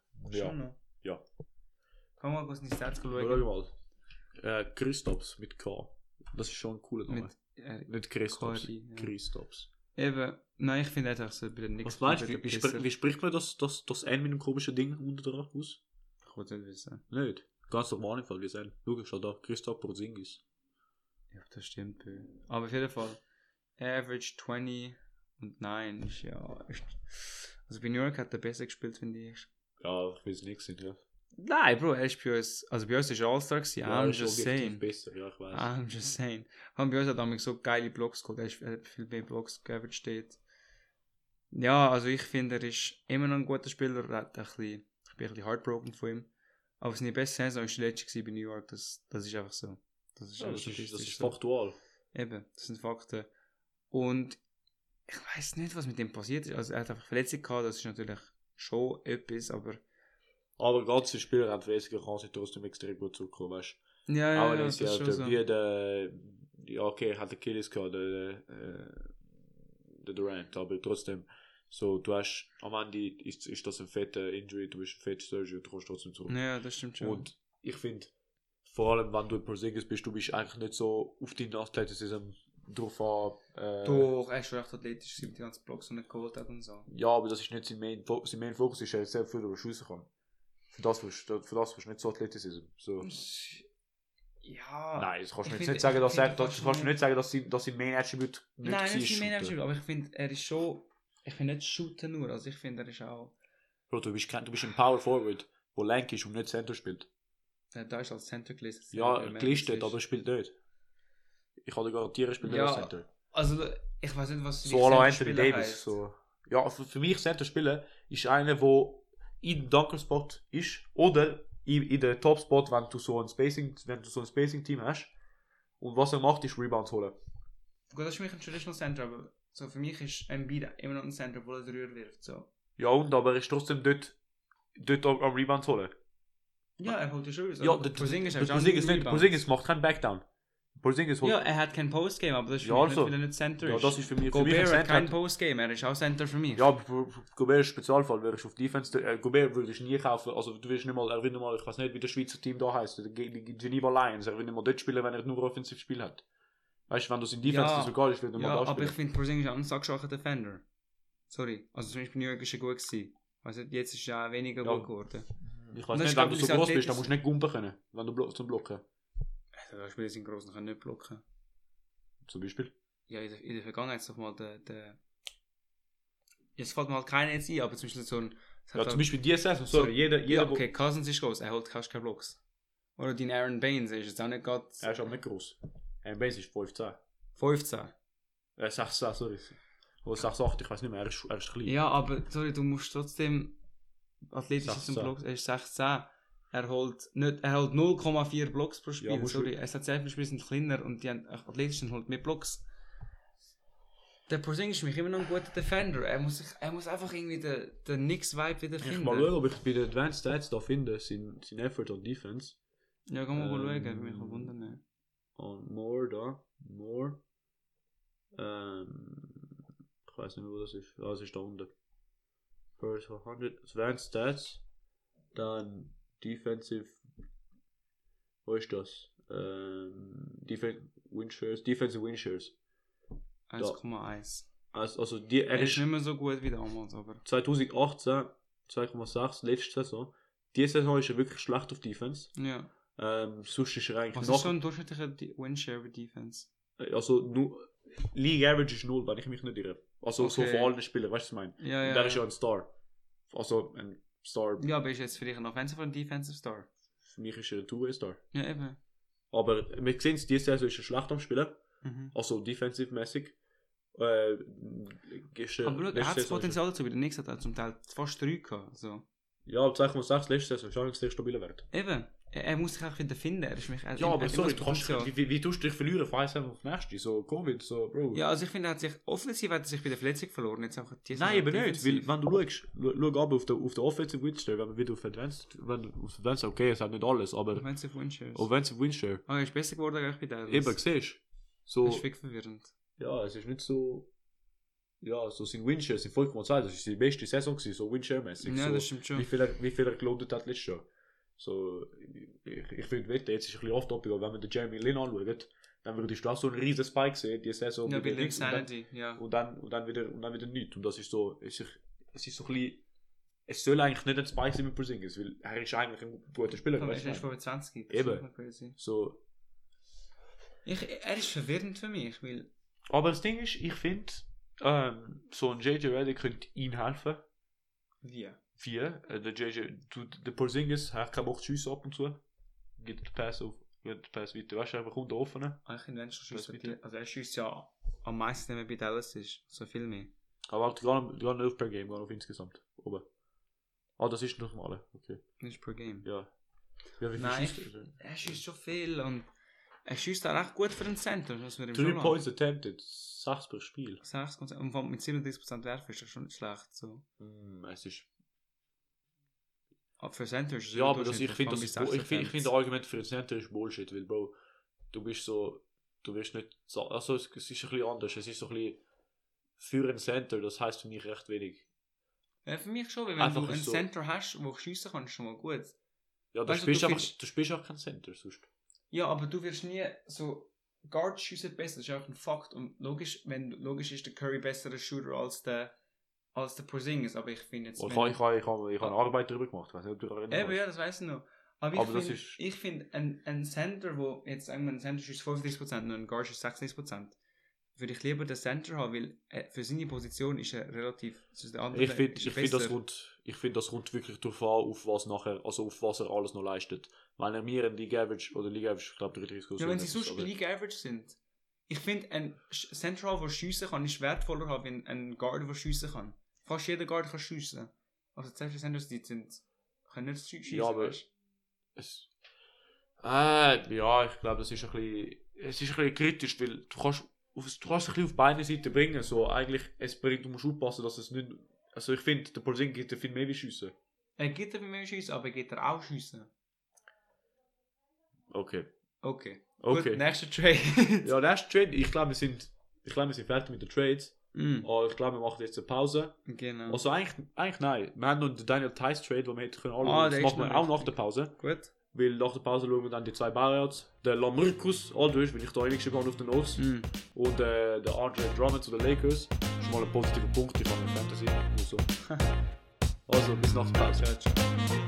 Ja. Kann man kurz in die Stats schauen? Schau mal. Kristaps mit K. Das ist schon ein cooler Name. Nicht Kristaps. Kristaps. Eben, nein, ich finde einfach so bei den Knicks. Was meinst du, wie spricht man das N mit einem komischen Ding unter dran aus? Ich wollte nicht wissen. Nicht? Ganz normal im Fall gesehen. Schau, schau da, Kristaps Porzingis. Ja, das stimmt. Aber auf jeden Fall, Average 20 und 9 ist ja... Also bei New York hat er besser gespielt, finde ich. Ja, ich will es nicht sehen, ja. Nein, Bro, er ist bei uns... Also bei uns ist er All-Star gewesen. Ja, I'm just saying. Besser, ja, ich weiß. I'm just saying. Und bei uns hat er so geile Blocks geholt. Er hat viel mehr Blocks geaveraged steht. Ja, also ich finde, er ist immer noch ein guter Spieler. Ich bin ein bisschen heartbroken von ihm. Aber seine beste Saison war die letzte bei New York. Das ist einfach so. Das ist faktual. Eben, das sind Fakten. Und ich weiß nicht, was mit ihm passiert ist. Also er hat einfach Verletzung gehabt, das ist natürlich schon etwas, aber ganze Spieler haben Verletzungen, kann sie trotzdem extrem gut zurückkommen, weißt du? Ja, das ist schon so. Okay, hat Achilles gehabt, der Durant, aber trotzdem, so, du hast, am Ende ist das ein fetter Injury, du bist ein fetter Surgery, du kommst trotzdem zurück. Ja, das stimmt schon. Und ich finde, vor allem, wenn du in Porzingis bist, du bist eigentlich nicht so auf deinen Athleticism drauf an. Doch, er ist schon recht athletisch, mit den ganzen Blocks, die er geholt hat und so. Ja, aber das ist nicht sein Main Fokus, ist er sehr viel über Schüsse kann. Für das wirst du nicht so Athleticism. So. Ja. Nein, das kannst du nicht sagen, dass sein Main Attribute nicht ist. Nein, nicht sein Main Attribute, aber ich finde, er ist schon. Ich finde nicht shooten nur, also ich finde, er ist auch. Bro, du bist ein Power Forward, der lank ist und nicht Center spielt. Da ist als Center gelistet. Ja, gelistet, aber er spielt nicht. Ich kann dir garantieren, er spielt nicht als Center. Also, ich weiß nicht, was so Anthony Davis. So. Ja, für mich Center spielen ist einer, der in den Dunker-Spot ist oder in der Top-Spot, wenn du so ein Spacing-Team hast. Und was er macht, ist Rebounds holen. Gut, das ist für mich ein Traditional Center, aber so für mich ist Embiid immer noch ein Center, wo er Rühr wirft. So. Ja, aber er ist trotzdem dort am Rebounds holen. Ja, er holt ja schon. Ja, Porzingis macht keinen Backdown. Porzingis ja, er hat kein Postgame, aber das ist ja, für mich also, nicht, weil er nicht Center ja, ist. das ist für mich Gobert hat kein Center. Postgame, er ist auch Center für mich. Ja, aber für Gobert ist Spezialfall, wäre ich auf Defense, Gobert würde ich nie kaufen, also du willst nicht mal, er will nicht mal, ich weiß nicht, wie das Schweizer Team da heisst, die Geneva Lions, er will nicht mal dort spielen, wenn er nur offensiv Spiel hat. Weißt du, wenn du in Defense ja, so geil ist, will er mal da spielen. Ja, aber ich finde Porzingis ist ein sackschwacher Defender. Sorry, also zum Beispiel New York ist er gut gewesen. Also jetzt ist er auch weniger gut geworden. Ich weiß nicht, wenn du so groß bist, dann musst du nicht gumpen können, wenn du zum Blocken. Also die Spieler sind groß und können nicht blocken. Zum Beispiel? Ja, in der Vergangenheit ist doch mal der jetzt fällt mir halt keiner jetzt ein, aber zum Beispiel so ein... Ja, zum Beispiel die Saison, sorry, jeder... Ja, okay, Cousins ist groß, er holt keine Blocks. Oder dein Aaron Baines ist jetzt auch nicht gerade... Er ist auch nicht groß. Aaron Baines ist 15. 15? 16, sorry. Oder 6,8, ich weiß nicht mehr, er ist klein. Ja, aber sorry, du musst trotzdem... Athletisch zum Blocks, er ist 16. Er holt 0,4 Blocks pro Spiel, ja, sorry. Es hat sehr viele Spiele sind kleiner und die Athletischen holt mehr Blocks. Der Porzingis ist für mich immer noch ein guter Defender. Er muss einfach irgendwie den Knicks-Vibe wieder finden. Ich mal schauen, ob ich bei den Advanced Stats da finde, sein Effort on Defense. Ja, kann man mal schauen, würde mich auch wundern. On More. Ich weiß nicht mehr, wo das ist. Ah, es ist da unten. First 100 Advanced Stats. Dann Defensive. Wo ist das? Defensive Win-Shares. 1,1. Also er ist nicht mehr so gut wie damals, aber... 2018 2,6, letzte Saison. Diese Saison ist er wirklich schlecht auf Defense. Ja. Sonst ist er eigentlich was ist so ein durchschnittlicher Win-Share bei Defense? Also, League Average ist 0, wenn ich mich nicht irre. Also okay. So von allen Spielern, weißt du, was ich meine? Ja, und der ist ja ein Star. Also ein Star. Ja, aber ist jetzt vielleicht ein Offensive oder ein Defensive Star? Für mich ist er ein Two-Way-Star. Ja, eben. Aber wir sehen es, diese Saison ist er schlecht am Spielen. Also defensive-mäßig. Aber schau, er hat das Potenzial dazu, wie der Nix hat zum Teil fast 3 gehabt. So. Ja, aber 2,6 letzte Saison ist auch ein sehr stabiler Wert. Eben. Er muss sich auch wieder finden. Er ist mich, ja, aber sorry, du kannst, wie tust du dich verlieren von einem auf den nächsten? So Covid, so Bro. Ja, also ich finde, offensiv hat er sich bei der Verletzung verloren. Jetzt auch nein, eben nicht. Weil, wenn du schau aber auf der Offensive Win-Share, wenn man wieder auf Advanced, okay, es hat nicht alles, aber... Offensive Win-Share. Ah, er ist besser geworden eigentlich bei Dallas. Eben, siehst du. So, das ist wirklich verwirrend. Ja, es ist nicht so... Ja, so sein Win-Share sind 5,2, das ist die beste Saison gewesen, so Win-Share-mäßig. Ja, so, das stimmt schon. Wie viel er gelohnt hat letztes Jahr. So, ich würde wetten, jetzt ist ein bisschen off-topic, aber wenn man den Jeremy Lin anschaut, dann würdest du auch so einen riesen Spike sehen, die Saison. Ja, bei Insanity, ja. Und dann wieder nichts. Und das ist so, es ist so ein bisschen, es soll eigentlich nicht ein Spike sein mit Porzingis, weil er ist eigentlich ein guter Spieler. Er ist 25. Eben. So. Er ist verwirrend für mich, weil... Aber das Ding ist, ich finde, so ein JJ Redick könnte ihm helfen. Wie? Der Porzingis hat keinen Bock zu schiessen ab und zu. Geht den Pass weiter. Weißt du, er kommt der offene. Also er schießt ja am meisten, wenn er bei Dallas ist. So viel mehr. Aber halt gar nicht auf per Game, gar nicht auf insgesamt. Oben. Ah, das ist nochmal. Okay. Das ist per Game. Ja. Ja, wie nein, er schießt schon viel und er schießt auch recht gut für den Center. 3 Points attempted, 6 per Spiel. 6 und mit 37% Werfen ist das schon nicht schlecht. So. Es ist... Aber für Center ist es ja, aber ich finde das Argument für den Center ist Bullshit, weil Bro, du bist so, du wirst nicht so, also es ist ein bisschen anders, es ist so ein bisschen für einen Center, das heisst für mich recht wenig. Ja, für mich schon, weil wenn einfach du einen so Center hast, wo du schiessen kannst, schon mal gut. Ja, du spielst auch kein Center sonst. Ja, aber du wirst nie so, Guard schiessen besser, das ist auch ein Fakt und logisch ist der Curry besserer Shooter als der Porzingis, aber ich finde jetzt... Ich habe eine Arbeit darüber gemacht, weiß nicht, ob du daran erinnerst. Ja, das weiss ich noch. Aber ich finde, ein Center, wo jetzt sagen wir, ein Center ist 35% und ein Guard ist 36%, würde ich lieber den Center haben, weil für seine Position ist er relativ... Ich finde, das kommt wirklich darauf an, auf was er alles noch leistet. Wenn er mir ein League Average, ich glaube, 33 ja, wenn sie sonst League Average sind. Ich finde, ein Center, der schiessen kann, ist wertvoller als ein Guard, der schiessen kann. Fast jeder Guard kann schiessen. Also die Centers, die können nicht schiessen. Ja, aber ja, ich glaube, es ist ein bisschen kritisch, weil du kannst ein bisschen auf beide Seiten bringen. So, eigentlich, du musst aufpassen, dass es nicht... Also ich finde, der Porzingis gibt viel mehr wie schiessen. Er gibt viel mehr schiessen, aber er geht auch schiessen. Okay. Okay. Gut, nächster Trade. Ja, nächster Trade. Ich glaube, wir sind fertig mit den Trades. Aber ich glaube, wir machen jetzt eine Pause. Genau. Also eigentlich nein. Wir haben noch den Daniel Tice Trade, den wir hätten können Ah, das machen wir auch nach der Pause. Gut. Weil nach der Pause schauen wir dann die 2 Buyouts. Der Lamarcus Aldridge, weil ich da reingeschrieben habe auf den Notes. Und der Andre Drummond zu den Lakers. Das ist mal ein positiver Punkt, ich habe eine Fantasy. So. Also, bis nach der Pause. Ciao, ciao.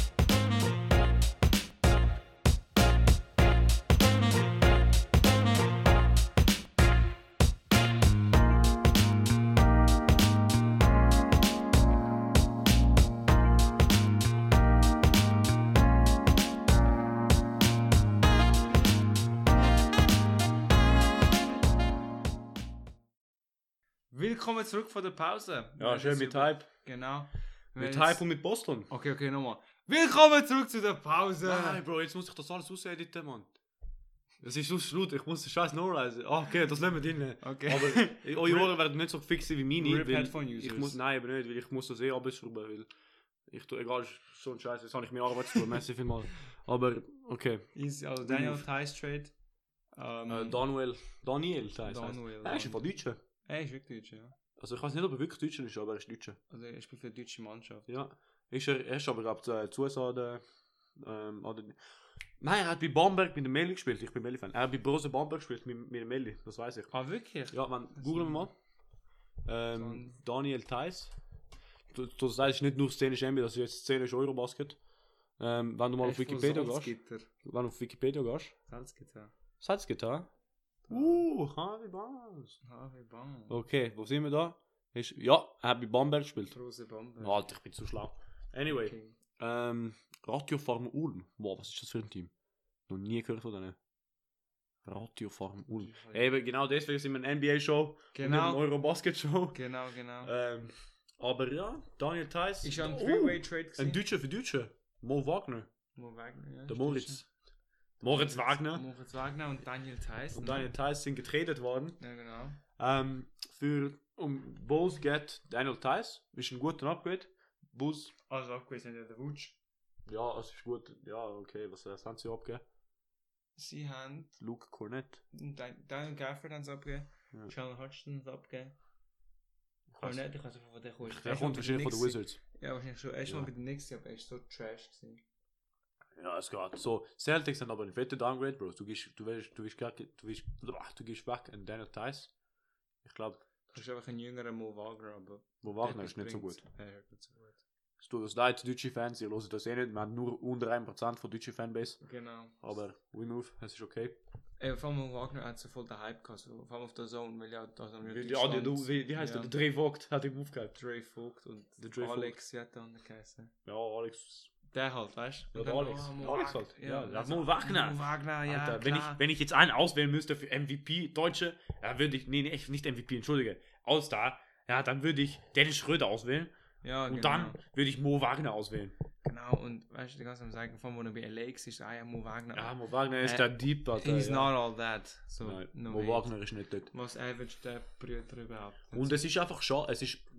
Willkommen zurück von der Pause. Ja, schön mit Hype. Genau. Mit Hype und mit Boston. Okay, nochmal. Willkommen zurück zu der Pause. Nein, Bro, jetzt muss ich das alles ausediten, Mann. Das ist so schlut, ich muss den Scheiß noch reisen. Okay, das lassen wir drin. Okay. Aber eure Ohren werden nicht so fix wie meine. Rip Headphone Users. Nein, aber nicht, weil ich muss das abschrauben, weil egal, ist so ein Scheiß, jetzt habe ich mir Arbeit zu tun, merci vielmal. Aber, okay. Easy, also Daniel Tice Trade. Daniel Tice heißt. Er ist von Deutscher. Er ist wirklich Deutscher, ja. Also ich weiß nicht, ob er wirklich Deutscher ist, aber er ist Deutscher. Also er spielt für die deutsche Mannschaft. Ja. Er ist aber, glaube ich, zu USA oder... Nein, er hat bei Bamberg mit dem Melli gespielt. Ich bin Melli-Fan. Er hat bei Brose Bamberg gespielt mit dem Melli, das weiß ich. Ah, wirklich? Ja, man, googeln wir mal. Daniel Tice. Das ist nicht nur szenisch NBA, das ist jetzt szenisch Eurobasket. Wenn du mal auf Wikipedia gehst. Salzgitter? Harvey Barnes. Okay, wo sind wir da? Ja, er hat bei Bamberg gespielt. Brose Bamberg. Oh, Alter, ich bin zu schlau. Anyway. Okay. Ratiofarm Ulm. Wow, was ist das für ein Team? Noch nie gehört von denen. Ratiofarm Ulm. Eben, genau deswegen sind wir eine NBA-Show. Genau. Und eine Eurobasket-Show. Genau. Aber ja, Daniel Tice. Ich habe einen Three-Way-Trade gesehen. Ein Deutscher für Deutsche. Mo Wagner. Ja. Der Moritz. Moritz Wagner und Daniel Tice. Und Daniel Tice sind getradet worden. Ja, genau. Bulls get Daniel Tice. Ist ein guter Upgrade. Bulls. Also Upgrade sind ja der Wutsch. Ja, es ist gut. Ja, okay. Was haben sie abgegeben? Sie haben Luke Cornett. Daniel Gafford haben sie abgegeben. Ja. Charles Hodgson haben sie abgegeben. Cornett, ich weiß nicht, von der kommt. Der kommt wahrscheinlich von den Wizards. Ja, wahrscheinlich schon. Er ist mal bei den Knicks, aber er ist so trash gewesen. Ja, es geht. So, Celtics sind aber ein fetter Downgrade, Bro. Du gehst weg an Daniel Tice. Ich glaube. Du bist einfach ein jüngerer Mo Wagner, aber. Mo Wagner ist nicht so gut. Er hört nicht so gut. Es tut uns leid, deutsche Fans, ihr hört das eh nicht. Wir haben nur unter 1% von deutschen Fanbase. Genau. Aber we move, es ist okay. Vor allem Mo Wagner hat so voll der Hype gehabt, so, vor allem auf der Zone, weil ja da so wie heißt der? Der Dre Vogt hat ihn aufgehabt. Dre Vogt und der Alex, wie hat der andere geheißen? Ja, Alex. Der halt, weißt du? Ja, Alex halt. Ja, also Mo Wagner. Mo Wagner, ja. Alter, wenn ich jetzt einen auswählen müsste für MVP, Deutsche, würde ich, nicht MVP, entschuldige, All-Star, ja, dann würde ich Dennis Schröder auswählen. Ja, und dann würde ich Mo Wagner auswählen. Genau, und weißt du, die ganze Zeit sagen, von wo er bei LA ist, ja, Mo Wagner. Ja, Mo Wagner ist der Deep, Alter. He's not all that. So, nein, no Mo Wagner ist nicht dort. Was average der Brüder überhaupt? Und es ist einfach schade,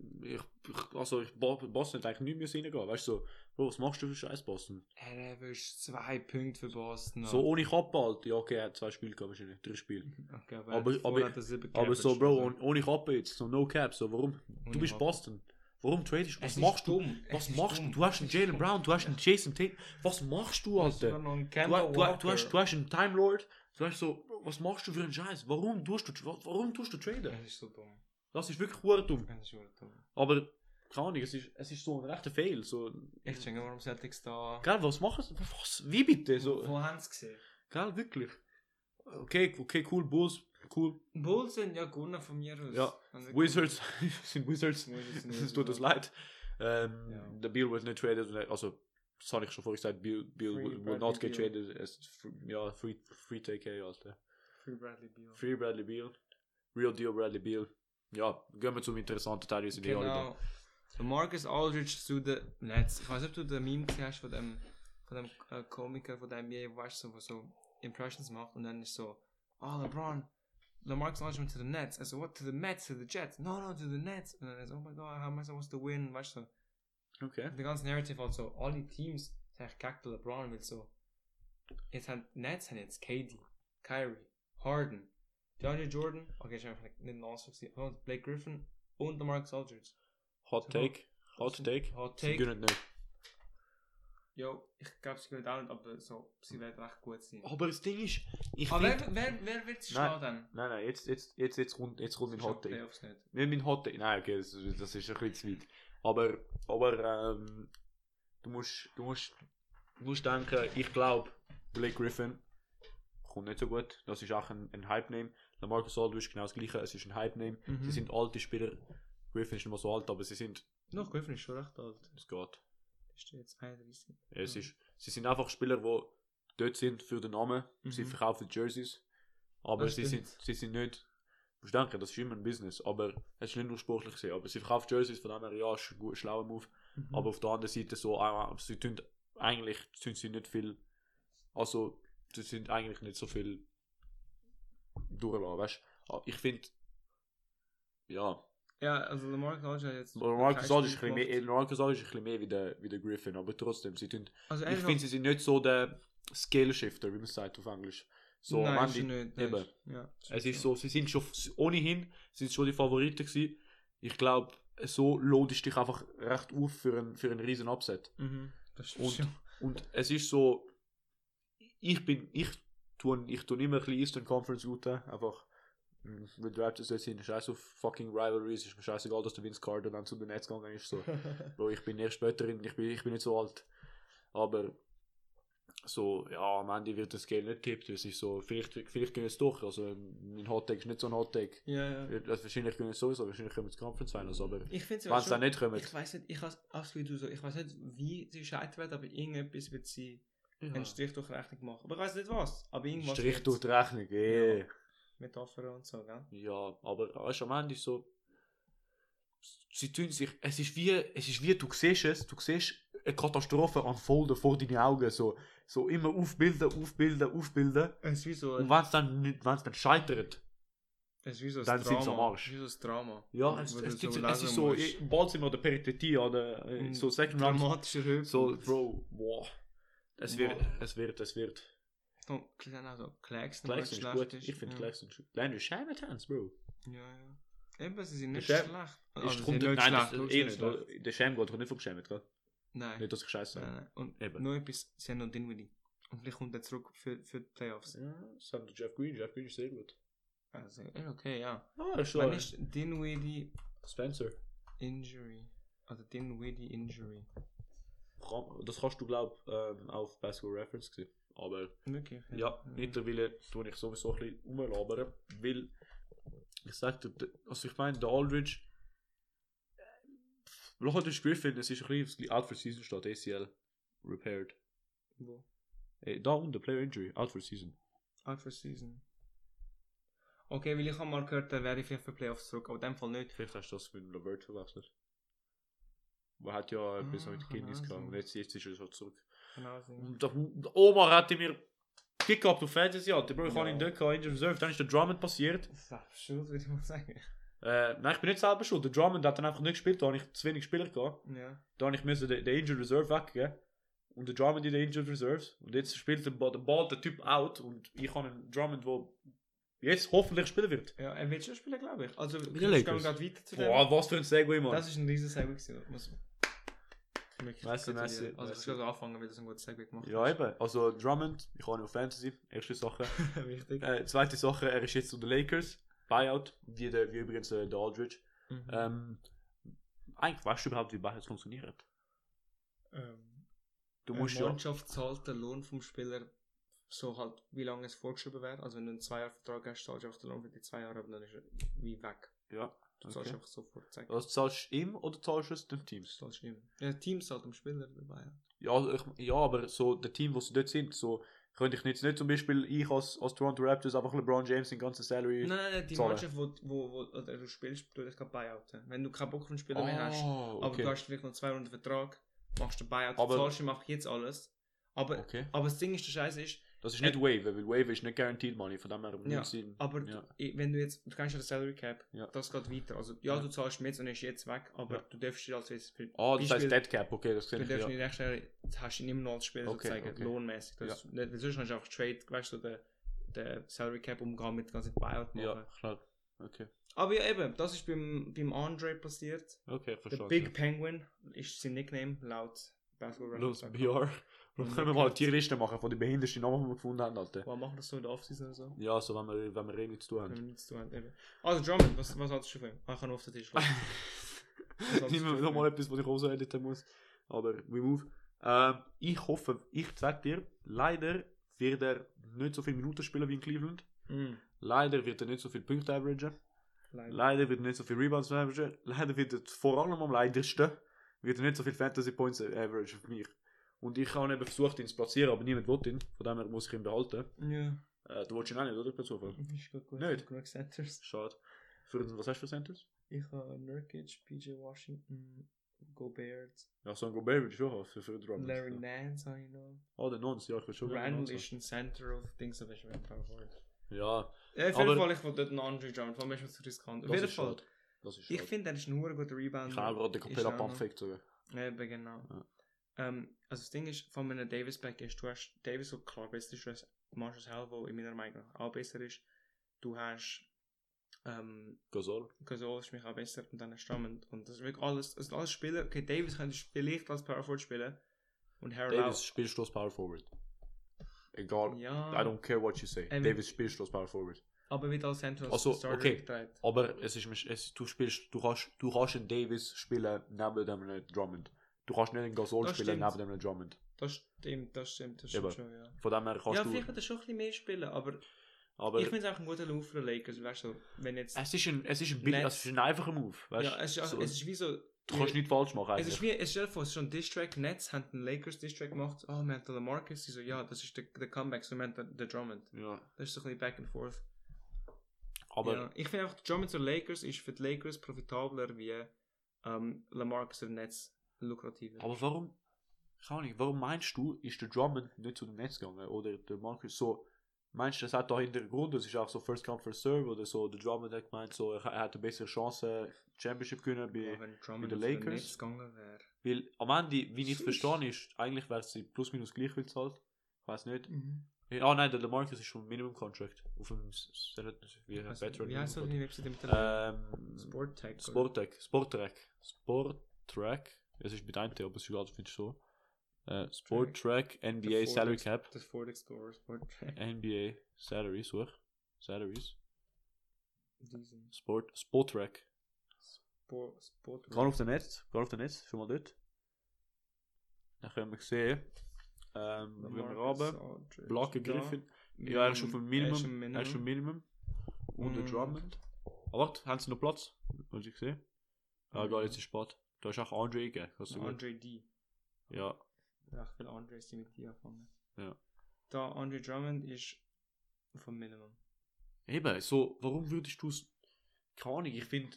Boston hat eigentlich nicht mehr reingehen, weißt du, so, Bro, was machst du für Scheiß Boston? Er average 2 Punkte für Boston. So ohne Kappe halt, ja okay, er hat 2 Spiele gehabt wahrscheinlich, 3 Spiele. Okay, aber so Bro, ohne Kappe jetzt, so no cap, so warum? Du bist Boston. Warum tradest du? Was machst du? Was machst du? Du hast einen Jalen Brown, du hast einen Jason Tate. Was machst du, Alter? Du hast einen Time Lord. Du hast so, was machst du für einen Scheiß? Warum tust du traden? Das ist so dumm. Das ist wirklich dumm. Das ist dumm. Aber, keine Ahnung, es ist so ein rechter Fail. So. Ich denke, warum Celtics da... Gell, was machen sie? Was? Wie bitte? So. Wo haben sie gesehen? Gell, wirklich. Okay, cool, Bulls. Cool. Bulls sind ja gewonnen von mir aus. Ja, Wizards sind Wizards. Es tut uns leid. Der Beal wird nicht traded. Also, das habe ich schon vorher gesagt. Beal will not get traded. Ja, free take, Alter. Free Bradley Beal. Real deal Bradley Beal. Ja, gehen wir zum interessanten Teil dieser Idee. Genau. So Marcus Aldridge zu den Nets. Ich weiß nicht, ob du den Meme gesehen hast von dem Komiker von der NBA, weißt du, der so Impressions macht und dann ist so, LeBron, Marcus Aldridge went to the Nets. I said, what, to the Mets, to the Jets? No, to the Nets. Und dann ist, oh my god, how am I supposed to win? Weißt du? Okay. Der ganze Narrative halt so, alle Teams sind eigentlich gegen LeBron, weil so, jetzt haben Nets haben jetzt KD Kyrie, Harden, DeAndre Jordan, okay, ist einfach nicht ein Answer gewesen, Blake Griffin und Marcus Aldridge. Hot Take. Sie gönnen nicht. Ja, ich glaube, sie gönnen auch nicht, aber so, sie werden recht gut sein. Aber das Ding ist, wer wird sie schlagen dann? Nein, jetzt kommt mein Hot Take. Nicht mein Hot Take, nein, okay, das ist ein bisschen zu weit. Aber du musst denken, ich glaube, Blake Griffin kommt nicht so gut. Das ist auch ein Hype-Name. Marcus Aldridge ist genau das gleiche, es ist ein Hype-Name. Sie sind alte Spieler. Griffin ist nicht mehr so alt, aber sie sind... Noch Griffin ist schon recht alt. Es geht. Ist jetzt 31. Ja, sie sind einfach Spieler, die dort sind für den Namen. Sie verkaufen Jerseys. Aber sie sind nicht... Du musst denken, das ist immer ein Business. Aber es ist nicht nur sportlich gesehen. Aber sie verkaufen Jerseys, von dem her, ja, ist ein schlauer Move. Aber auf der anderen Seite so, sie tun sie nicht viel... Also, sie sind eigentlich nicht so viel durchlassen, weißt du? Ich finde... Ja... Ja, also Marcus Aldridge hat jetzt... Marcus Aldridge ist ein bisschen mehr wie der Griffin, aber trotzdem, ich finde, sie sind nicht so der Scale-Shifter, wie man es sagt auf Englisch. So, nein, ist nicht. Eben. Ja, es ist so, sie sind schon, ohnehin, sind schon die Favoriten gewesen. Ich glaube, so lohnst dich einfach recht auf für einen riesen Upset. Das stimmt. Und es ist so, ich tue immer ein bisschen Eastern Conference routen, einfach... Weil die Raptors dort sind, scheiß auf fucking Rivalries, ist mir scheißegal, dass der Vince Carter dann zu den Nets gegangen ist. So. Bro, ich bin erst später ich bin nicht so alt. Aber so, ja, am Ende wird das Game nicht tippt. Es ist so, vielleicht gehen es doch. Also ein Hot-Take ist nicht so ein Hot-Take. Ja. Wahrscheinlich gehen es sowieso, wahrscheinlich kommen es Conference Finals, aber wenn es dann nicht kommen. Ich weiß nicht, ich weiß nicht, wie sie scheitern wird, aber irgendetwas wird sie einen Strich durch die Rechnung machen. Aber ich weiß nicht was. Aber irgendwas Strich durch die Rechnung, ja. Metapher und so, gell? Ja, aber am Ende ist so, sie tun sich, es ist wie du siehst eine Katastrophe unfolden vor deinen Augen, so immer aufbilden. Es ist wie so, und wenn es dann scheitert, es ist wie so dann sind sie am Arsch. Es ist wie so ein Drama. Ja, es ist so, bald sind wir der Peripetie oder so Second Round. Dramatischer Höhe. So, Bro, wow. Es wird. Also Claxton ist gut. Ich finde Claxton schön. Landry Shamet Hands, Bro. Ja. Eben, sie sind nicht schlecht. Also, sie sind nicht schlecht. Der Sham geht doch nicht vom Shamet, gell? Nein. Nicht, dass ich scheiße sage. Nein. Und eben. Nur etwas, sie haben noch Dinwiddie. Und vielleicht kommt er zurück für die Playoffs. Ja, das haben Jeff Green. Jeff Green ist sehr gut. Also, okay, ja. Schon. Wann ist Dinwiddie... Spencer. Injury. Also Dinwiddie Injury. Das kannst du, glaube ich, auf Basketball Reference sehen. Aber wirklich, ja, mittlerweile tue ich sowieso ein bisschen rumlabern, weil ich sagte, also ich meine, der Aldridge, Aldridge Griffin, es ist ein bisschen out for season statt ACL repaired. Wo? Da unten, Player Injury, out for season. Out for season. Okay, weil ich habe mal gehört, der wäre vielleicht für Playoffs zurück, aber in dem Fall nicht. Vielleicht hast du das mit LeVert verwechselt. Man hat ja etwas mit Kidneys gehabt und jetzt ist er schon zurück. Und der Omar hatte mir Kick up auf Fantasy, Bro, ich habe ihn dort gehabt, Injured Reserve, dann ist der Drummond passiert. Selbst schuld, würde ich mal sagen. Nein, ich bin nicht selber schuld. Der Drummond hat dann einfach nicht gespielt, da habe ich zu wenig Spieler gehabt. Ja. Da habe ich den Injured Reserve weggeben. Und der Drummond in den Injured Reserves. Und jetzt spielt der Ball der Typ out und ich habe einen Drummond, der jetzt hoffentlich spielen wird. Ja, er wird schon spielen, glaube ich. Also, wir gehen gerade weiter zu dem. Boah, was für ein Segway, Mann. Das ist ein riesen Segway gewesen. Nice. Also ich will anfangen, weil das ein gutes Segway gemacht hat. Ja, eben. Also Drummond, ich habe ihn auf Fantasy, erste Sache. Wichtig. Zweite Sache, er ist jetzt zu den Lakers. Buyout, wie übrigens der Aldridge. Eigentlich weißt du überhaupt, wie Buyout funktioniert? Du musst die Mannschaft zahlt den Lohn vom Spieler so halt, wie lange es vorgeschrieben wäre. Also wenn du einen 2-Jahr-Vertrag hast, zahlst du einfach den Lohn für die 2 Jahre, aber dann ist er wie weg. Ja. Du zahlst einfach sofort zeigen. Also zahlst du ihm oder zahlst du es dem Team? Zahlst du ihm. Ja, Team zahlt dem Spieler dabei. Ja, aber so der Team, wo sie dort sind, so könnte ich nicht zum Beispiel ich als Toronto Raptors einfach LeBron James den ganzen Salary Nein, die zahlen. Mannschaft, wo du spielst, du kannst Buyout. Wenn du keinen Bock auf einen Spieler mehr hast, aber du hast vielleicht noch 2 Runden Vertrag, machst du Buyout, du zahlst ihm jetzt alles. Aber das Ding ist, der Scheiß ist, das ist nicht Wave, weil Wave ist nicht guaranteed money, von dem her aber wenn du jetzt, du kennst ja den Salary Cap, das geht weiter. Also du zahlst mir jetzt und er ist jetzt weg, aber du darfst dir also jetzt für das heißt Dead Cap, okay, das du darfst nicht nächstes Jahr, hast du ihn immer noch als Spieler sozusagen, lohnmäßig. Sonst kannst du einfach Trade, weißt du, den Salary Cap umgehen mit ganzen Buyout machen. Ja, klar. Okay. Aber ja eben, das ist beim Andre passiert. Okay, Der verstehe. Big Penguin ist sein Nickname laut Basketball Los Reference. BR. Und können wir mal eine Tierliste machen von den behinderten Namen, die wir gefunden haben, Alter. Warum machen wir das so in der Offseason oder so? Ja, so wenn wir nichts zu tun Wenn haben. wir nichts zu tun haben, eben. Also Drummond, was haltest du von ihm? Ich kann nur auf den Tisch lassen. Nicht mehr nochmal etwas, was ich auch so editen muss. Aber we move. Ich hoffe, ich sag dir, leider wird er nicht so viele Minuten spielen wie in Cleveland. Leider wird er nicht so viele Punkte averagen. Leider wird er nicht so viele Rebounds averagen. Leider wird er vor allem am leidesten wird er nicht so viele Fantasy Points averagen für mich. Und ich habe eben versucht, ihn zu platzieren, aber niemand will ihn. Von dem her muss ich ihn behalten. Ja. Du willst ihn auch nicht, oder? Per Zufall? Ist gut. Nicht? Genug Centers. Schade. Was hast du für Centers? Ich habe Nurkic, PJ Washington, Gobert, Ja, so ein Gobert würde ich schon haben für Drummond. Larry Nance habe ich noch. Oh, der Nance, ja, ich will schon Randall ist ein Center of Dings, aber ich will ein paar Worte. Ja. Auf jeden Fall, ich will dort einen Andre Drummond, vor allem ist mir zu riskant. Auf jeden Fall. Ich finde, er ist ein guter Rebounder. Ich kann auch gerade den Capella Pump-Fake sogar. Eben, genau. Ja. Also das Ding ist, von einem Davis-Back ist, du hast Davis, so klar besser ist als Marcus Hell, der in meiner Meinung nach auch besser ist. Du hast Gasol ist mich auch besser und dann Drummond. Und das ist wirklich alles, also alles Spieler. Okay, Davis könnte vielleicht als Power Forward spielen. Und Harold Davis spielst du als Power Forward. Egal, ja, I don't care what you say. Davis spielst du als Power Forward. aber wieder als Center Also, Starter okay. geteilt. Aber du kannst einen Davis spielen neben dem Drummond. Du kannst nicht einen Gasol Das spielen stimmt. neben dem Drummond. Das stimmt Eben. schon, ja. Von dem her kannst Ja, du... vielleicht wird er schon ein bisschen mehr spielen, aber Aber ich finde es auch ein guter Move für die Lakers, weißt du, wenn jetzt... es ist ein einfacher Move, weißt Ja, es ist wie so... Du kannst nicht falsch machen Es eigentlich. ist schon ein Diss-Track. Nets haben den Lakers Diss-Track gemacht. Oh, wir haben den LaMarcus. Sie so, ja, das ist der Comeback. So, wir haben den Drummond. Ja. Das ist so ein bisschen back and forth. Aber ja, ich finde auch, der Drummond zu Lakers ist für die Lakers profitabler wie LaMarcus und Nets lukrativer. Aber warum meinst du, ist der Drummond nicht zu den Nets gegangen? Oder der Marcus so, meinst du, das hat da Hintergrund, das ist auch so First Come, First Serve oder so, der Drummond hat gemeint, so, er hat eine bessere Chance, Championship können wenn Drummond den zu den Lakers. Nets gegangen wäre. Weil am Ende, wie ich es verstehe, ist, eigentlich wäre sie plus minus gleich viel zahlt. Ich weiß nicht. Nein, der Marcus ist schon Minimum Contract. Auf dem Wie heißt das die Webseite mit der Sporttrack. Es ist mit einem T, aber es ist gerade, finde ich so. Sporttrack, NBA Salary Cap. Das Ford Explorer Sporttrack. NBA Salary, such. Salaries. Diesen. Sporttrack. Sport. Geh auf den Netz, schon mal dort. Dann können wir sehen. Wenn wir runter. Blanke Griffin. Ja, er ist schon vom Minimum. Er ist schon Minimum. Und der Drummond. Aber warte, haben sie noch Platz? Hast du gesehen? Ah, egal, jetzt ist spät. Da ist auch Andre gegeben. Andre D. Ja. Echt viele Andres, die mit dir anfangen. Ja. Da Andre Drummond ist vom Minimum. Eben, so, warum würdest du es... Keine Ahnung, ich finde...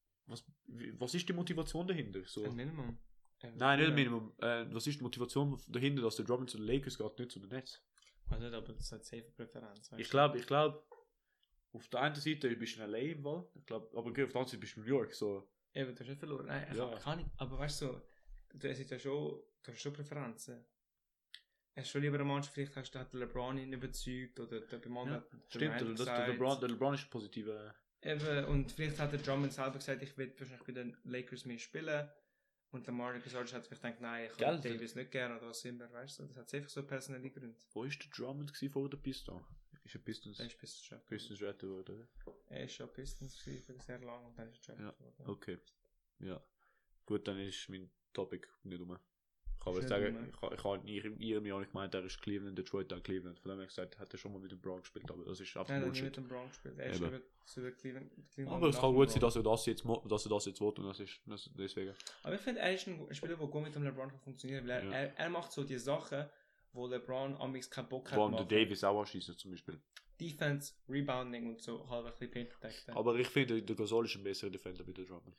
Was ist die Motivation dahinter? So. Ein Minimum? Nein, nicht ein Minimum. Was ist die Motivation dahinter, dass der Drummond zu den Lakers geht, nicht zu den Nets? Also nicht, aber das hat safe Präferenz. Ich glaube, auf der einen Seite bist du in LA im Wald, aber auf der anderen Seite bist du in New York, so... Eben, du hast nicht verloren. Nein, Ja. kann ich. Aber weißt du, du hast schon Präferenzen. Hast du schon lieber eine Mannschaft, vielleicht hast du den LeBron ihn überzeugt oder der Mann hat Stimmt, der LeBron ist positiv. Eben, und vielleicht hat der Drummond selber gesagt, ich will wahrscheinlich bei den Lakers mehr spielen. Und der Marcus Aldridge hat vielleicht gedacht, nein, ich habe Davis nicht gerne oder was immer, weißt du. Das hat einfach so personelle Gründe. Wo war der Drummond vor der Pistons? Ist er Pistons? Er ist Pistons Drafted worden, oder? Er ist schon Pistons für sehr lange und dann ist er drafted worden. Ja, okay. Ja. Gut, dann ist mein Topic nicht rum. Ich kann aber sagen, ich habe in ihrem Jahr nicht gemeint, er ist Cleveland, Detroit, dann Cleveland. Von dem her gesagt, hat er schon mal mit dem Brown gespielt, aber das ist absolut Bullshit. Bullshit. Nein, mit dem Brown gespielt. Er ist über Cleveland. Aber es kann gut sein, dass er das jetzt will und das ist deswegen. Aber ich finde, er ist ein Spieler, der gut mit dem LeBron kann funktionieren, weil er macht so die Sachen, wo LeBron amigs keinen Bock hat. Vor allem der Davis auch anschießen zum Beispiel. Defense, Rebounding und so, halb ein bisschen Paint Protecten. Aber ich finde, der Gasol ist ein besserer Defender bei der Drummond.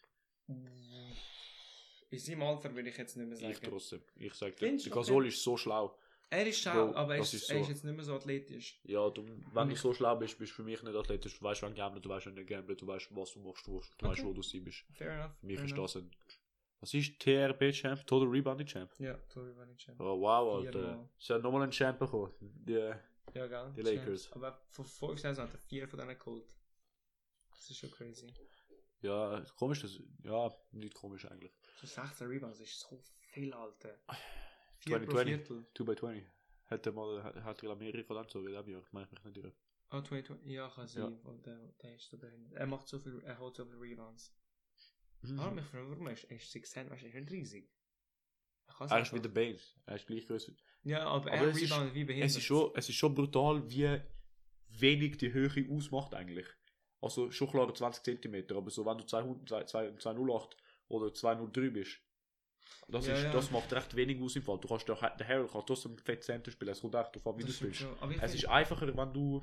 In seinem Alter würde ich jetzt nicht mehr sagen. Ich trotzdem. Ich sage dir, der Gasol ist so schlau. Er ist schlau, Bro, aber er ist so. jetzt nicht mehr so athletisch. Ja, wenn du so schlau bist, bist du für mich nicht athletisch. Du weißt, wann gamblen, du weißt, wann nicht gamblen, du weißt, was du machst, du weißt, wo du sie bist. Fair enough. Für mich ist das ein... Was ist TRB-Champ? Total Rebounding Champ? Ja, Total Rebounding Champ. Oh wow, Alter. Es hat nochmal ein Champ bekommen. Ja, gell? Die Lakers. Aber vor 5 Saison hat er 4 von denen geholt. Das ist schon crazy. Ja, komisch, ja, nicht komisch eigentlich. So 16 Rebounds ist so viel, Alter. 4 pro Viertel. 2 by 20. Hat er Amerika dann so, wie der ich meine mich nicht irre. Oh, 2020. Ja, kann sein, weil der ist da drin. Er holt so viele Rebounds. Aber mich frage, warum er ist 6'10", weißt du, er ist nicht riesig. Er ist wie der Bane, er ist gleich größer. Ja, aber er reboundet wie behindert. Es ist schon brutal, wie wenig die Höhe ausmacht eigentlich. Also schon klar 20 cm, aber so wenn du 208 oder 203 bist, das macht recht wenig aus im Fall. Du kannst der Harrell kann trotzdem fett Center spielen, es kommt echt darauf an, wie du spielst. Es ist einfacher, wenn du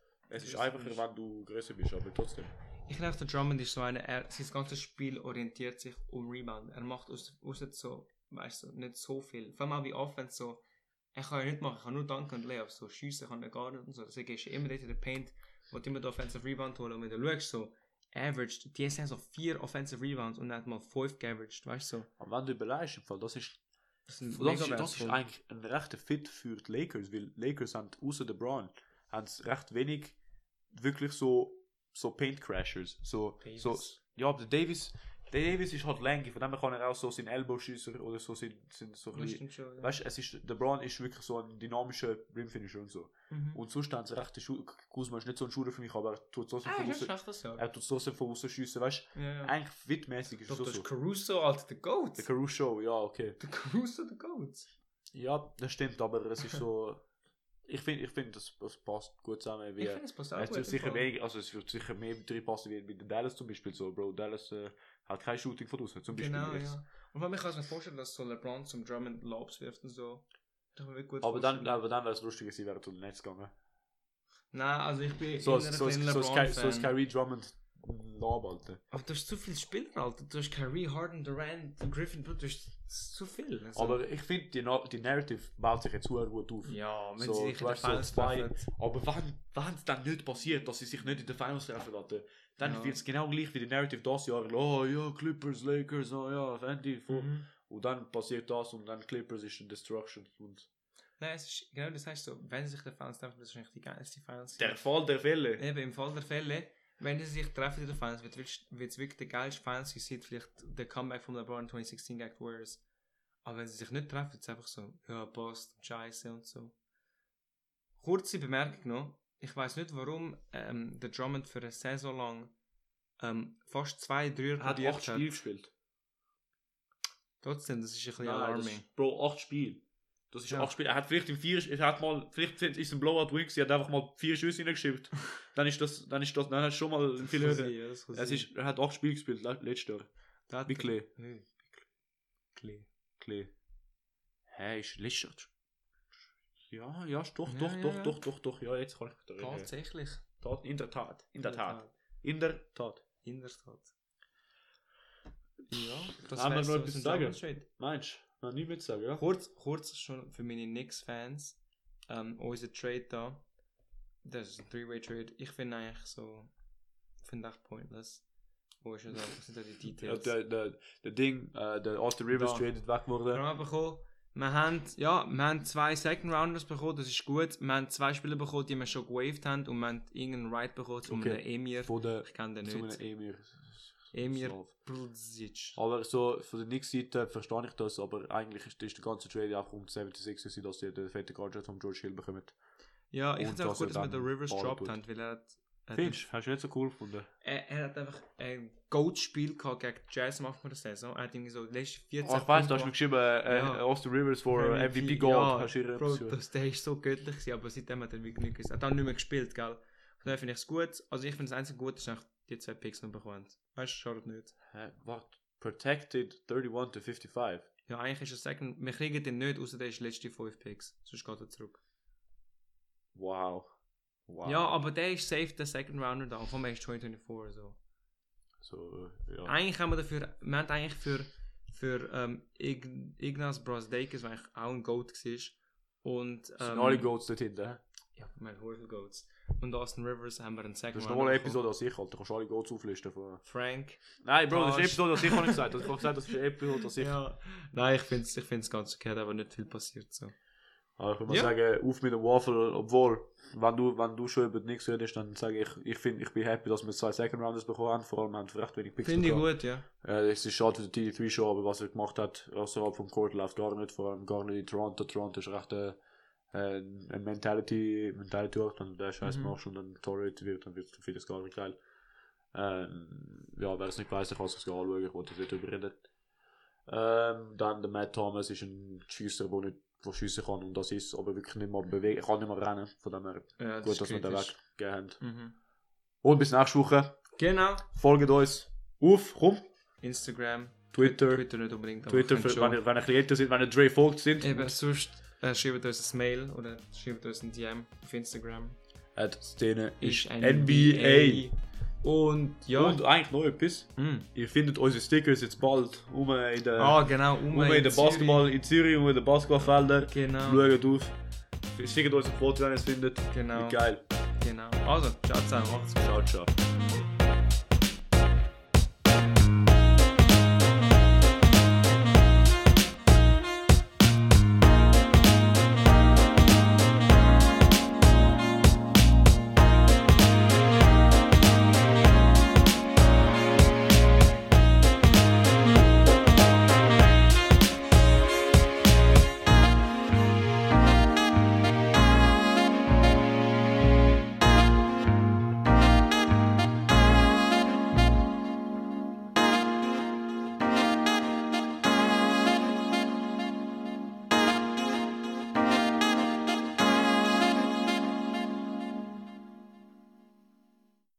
größer bist, aber trotzdem. Ich glaube, der Drummond ist so einer, sein ganzes Spiel orientiert sich um Rebound. Er macht aus so, weißt du, nicht so viel. Vor allem auch wie Offense so, er kann ja nicht machen, er kann nur danken und Layups, so schiessen kann er gar nicht und so. Deswegen ist er immer dort in der Paint, wo immer den Offensive Rebound holen. Und wenn du schaust, so, averaged, die haben so 4 Offensive Rebounds und hat mal 5 geaveraged, weißt du so. Aber wenn du überlegst, im Fall, das ist eigentlich ein rechter Fit für die Lakers, weil Lakers haben außer LeBron haben recht wenig wirklich so Paint Crashers. Ja, aber der Davis ist halt länglich, von dem kann er auch so seinen Elbow-Schüsser oder so sein so ein bisschen, ja. Weißt du, der Braun ist wirklich so ein dynamischer Rimfinisher und so. Und sonst haben sie rechte Kuzma ist nicht so ein Shooter für mich, aber er tut so von außen schiessen, weißt du, eigentlich fitmäßig ist es so. Das ist Caruso, Alter, der Goat. Der Caruso, ja, okay. Der Caruso, der Goat. Ja, das stimmt, aber es ist so... Ich finde, das passt gut zusammen. Ich finde, es passt auch gut. Es wird sicher mehr drin passen wie bei Dallas zum Beispiel. So, Bro, Dallas hat kein Shooting von draußen zum Beispiel. Genau, ja. Und wenn ich kann mir vorstellen, dass so LeBron zum Drummond Lobs wirft und so. Aber dann wäre es lustiger, sie wären zu den Netz gegangen. Nein, also ich bin so ist Kyrie Drummond Lob, Alter. Aber du hast zu viele Spieler, Alter. Du hast Kyrie, Harden, Durant, Griffin, du hast zu viel. Also. Aber ich finde, die Narrative baut sich jetzt sehr gut auf. Ja, wenn sie sich in den Finals treffen. Aber wenn es dann nicht passiert, dass sie sich nicht in den Finals treffen, Alter, dann wird es genau gleich wie die Narrative das Jahr. Oh ja, Clippers, Lakers, oh ja, Fendi. Und dann passiert das und dann Clippers ist eine Destruction. Und nein, es ist genau das heißt so, wenn sie sich in den Finals treffen, das ist eigentlich die geilste Finals. Der Fall der Fälle. Eben, im Fall der Fälle. Wenn sie sich treffen in den Finals, wird es wirklich der geilste Finals. Ihr seht vielleicht der Comeback von LeBron 2016 gegen die Warriors. Aber wenn sie sich nicht treffen, ist es einfach so, ja, passt, scheiße und so. Kurze Bemerkung noch. Ich weiss nicht, warum der Drummond für eine Saison lang fast 2 Dreier hat. Er hat 8 Spiele gespielt. Trotzdem, das ist ein bisschen alarming. Bro, 8 Spiele. Das ist 8 Spiele. Er hat vielleicht vielleicht ist ein Blowout Wing, er hat einfach mal 4 Schüsse hineingeschickt. Dann ist das schon mal viel höher. Er hat 8 Spiele gespielt, letztes Jahr. Wie Klee. Klee. Hä, ist letztes Jahr? Ja, doch. Ja, jetzt kann ich mich da reden. Tatsächlich. In der Tat. Ja, das haben wir noch etwas zu sagen. Meinst du? Noch nie mit sagen, ja? Kurz schon für meine Knicks-Fans. Unser Trade da. Das ist ein 3-Way-Trade. Ich finde eigentlich so... finde echt pointless. Wo ist das? Was sind da die Details? Der Ding, der Austin Rivers traded weg wurde. Wir haben 2 Second Rounders bekommen, das ist gut. Wir haben 2 Spieler bekommen, die wir schon gewaved haben. Und wir haben irgendeinen Right bekommen, zu einem Emir. Ich kenne den nicht. Emir Brzic. Aber so von der Knicks-Seite verstehe ich das, aber eigentlich ist der ganze Trade auch um 76, dass die den fetten Gadget von George Hill bekommen. Ja, ich finde es auch gut, dass wir den Rivers gedroppt haben, weil er Findest du? Hast du nicht so cool gefunden? Er hat einfach ein Goat-Spiel gehabt gegen Jazz am Anfang der Saison. Er hat irgendwie so die letzten 14 ich weiss, du hast mir geschrieben, Austin Rivers for MVP Gold. Ja, Bro, der ist so göttlich gewesen, aber seitdem hat er wirklich nicht gesagt. Er hat dann nicht mehr gespielt, gell? Von daher finde ich es gut. Also ich finde das einzige gut, ist eigentlich die 2 Picks noch bekommen. Weißt du, schadet nicht. What? Protected 31 to 55? Ja, eigentlich ist es Second. Wir kriegen den nicht, außer der ist die letzten 5 Picks. Sonst geht er zurück. Wow. Ja, aber der ist safe der Second Rounder da. Von mir ist 2024 so. Ja. Eigentlich haben wir haben eigentlich für Ignaz Brazdeikis, der eigentlich auch ein Goat war. Und sind alle Goats dort hinten? Ja, wir haben viele Goats. Und Austin Rivers haben wir einen Second Rounder. Das ist nochmal eine Episode als ich, Alter. Du kannst alle Goats auflisten. Frank. Nein, Bro, das ist eine Episode als ich, habe ich gesagt. Das ist eine Episode als ich. Ja. Nein, ich finde es ganz okay, aber nicht viel passiert so. Aber ich würde mal sagen, auf mit dem Waffle, obwohl, wenn du schon über nichts redest, dann sage ich bin happy, dass wir 2 Second Rounders bekommen haben, vor allem haben wir recht wenig Picks bekommen. Finde ich gut, ja. Es ist schade für den TD3 schon, aber was er gemacht hat, außerhalb vom Court läuft gar nicht, vor allem gar nicht in Toronto. Toronto ist recht ein Mentality Ort, wenn du den Scheiß machst und dann Torrent wird, dann wird es für das gar nicht geil. Ja, wer es nicht weiss, ich kann es anschauen, ich wollte das nicht überreden. Dann der Matt Thomas ist ein Schiesser, der nicht schiessen kann und das ist aber wirklich nicht mal bewegen, kann nicht mal rennen, von dem her gut, dass wir den weggegeben haben. Und bis nächste Woche. Genau. Folgt uns auf, Instagram, Twitter nicht unbedingt, Twitter, wenn ihr Creator sind, wenn ihr Dre folgt sind. Eben, sonst schreibt uns ein Mail oder schreibt uns ein DM auf Instagram. Szene ist NBA. Und ja. Und eigentlich noch etwas. Ihr findet unsere Stickers jetzt bald in der in der Basketball in Zürich und in den Basketballfeldern. Genau. Schaut auf. Schickt uns ein Foto, wenn ihr es findet. Genau. Geil. Genau. Also, ciao zusammen. Macht's gut. Ciao.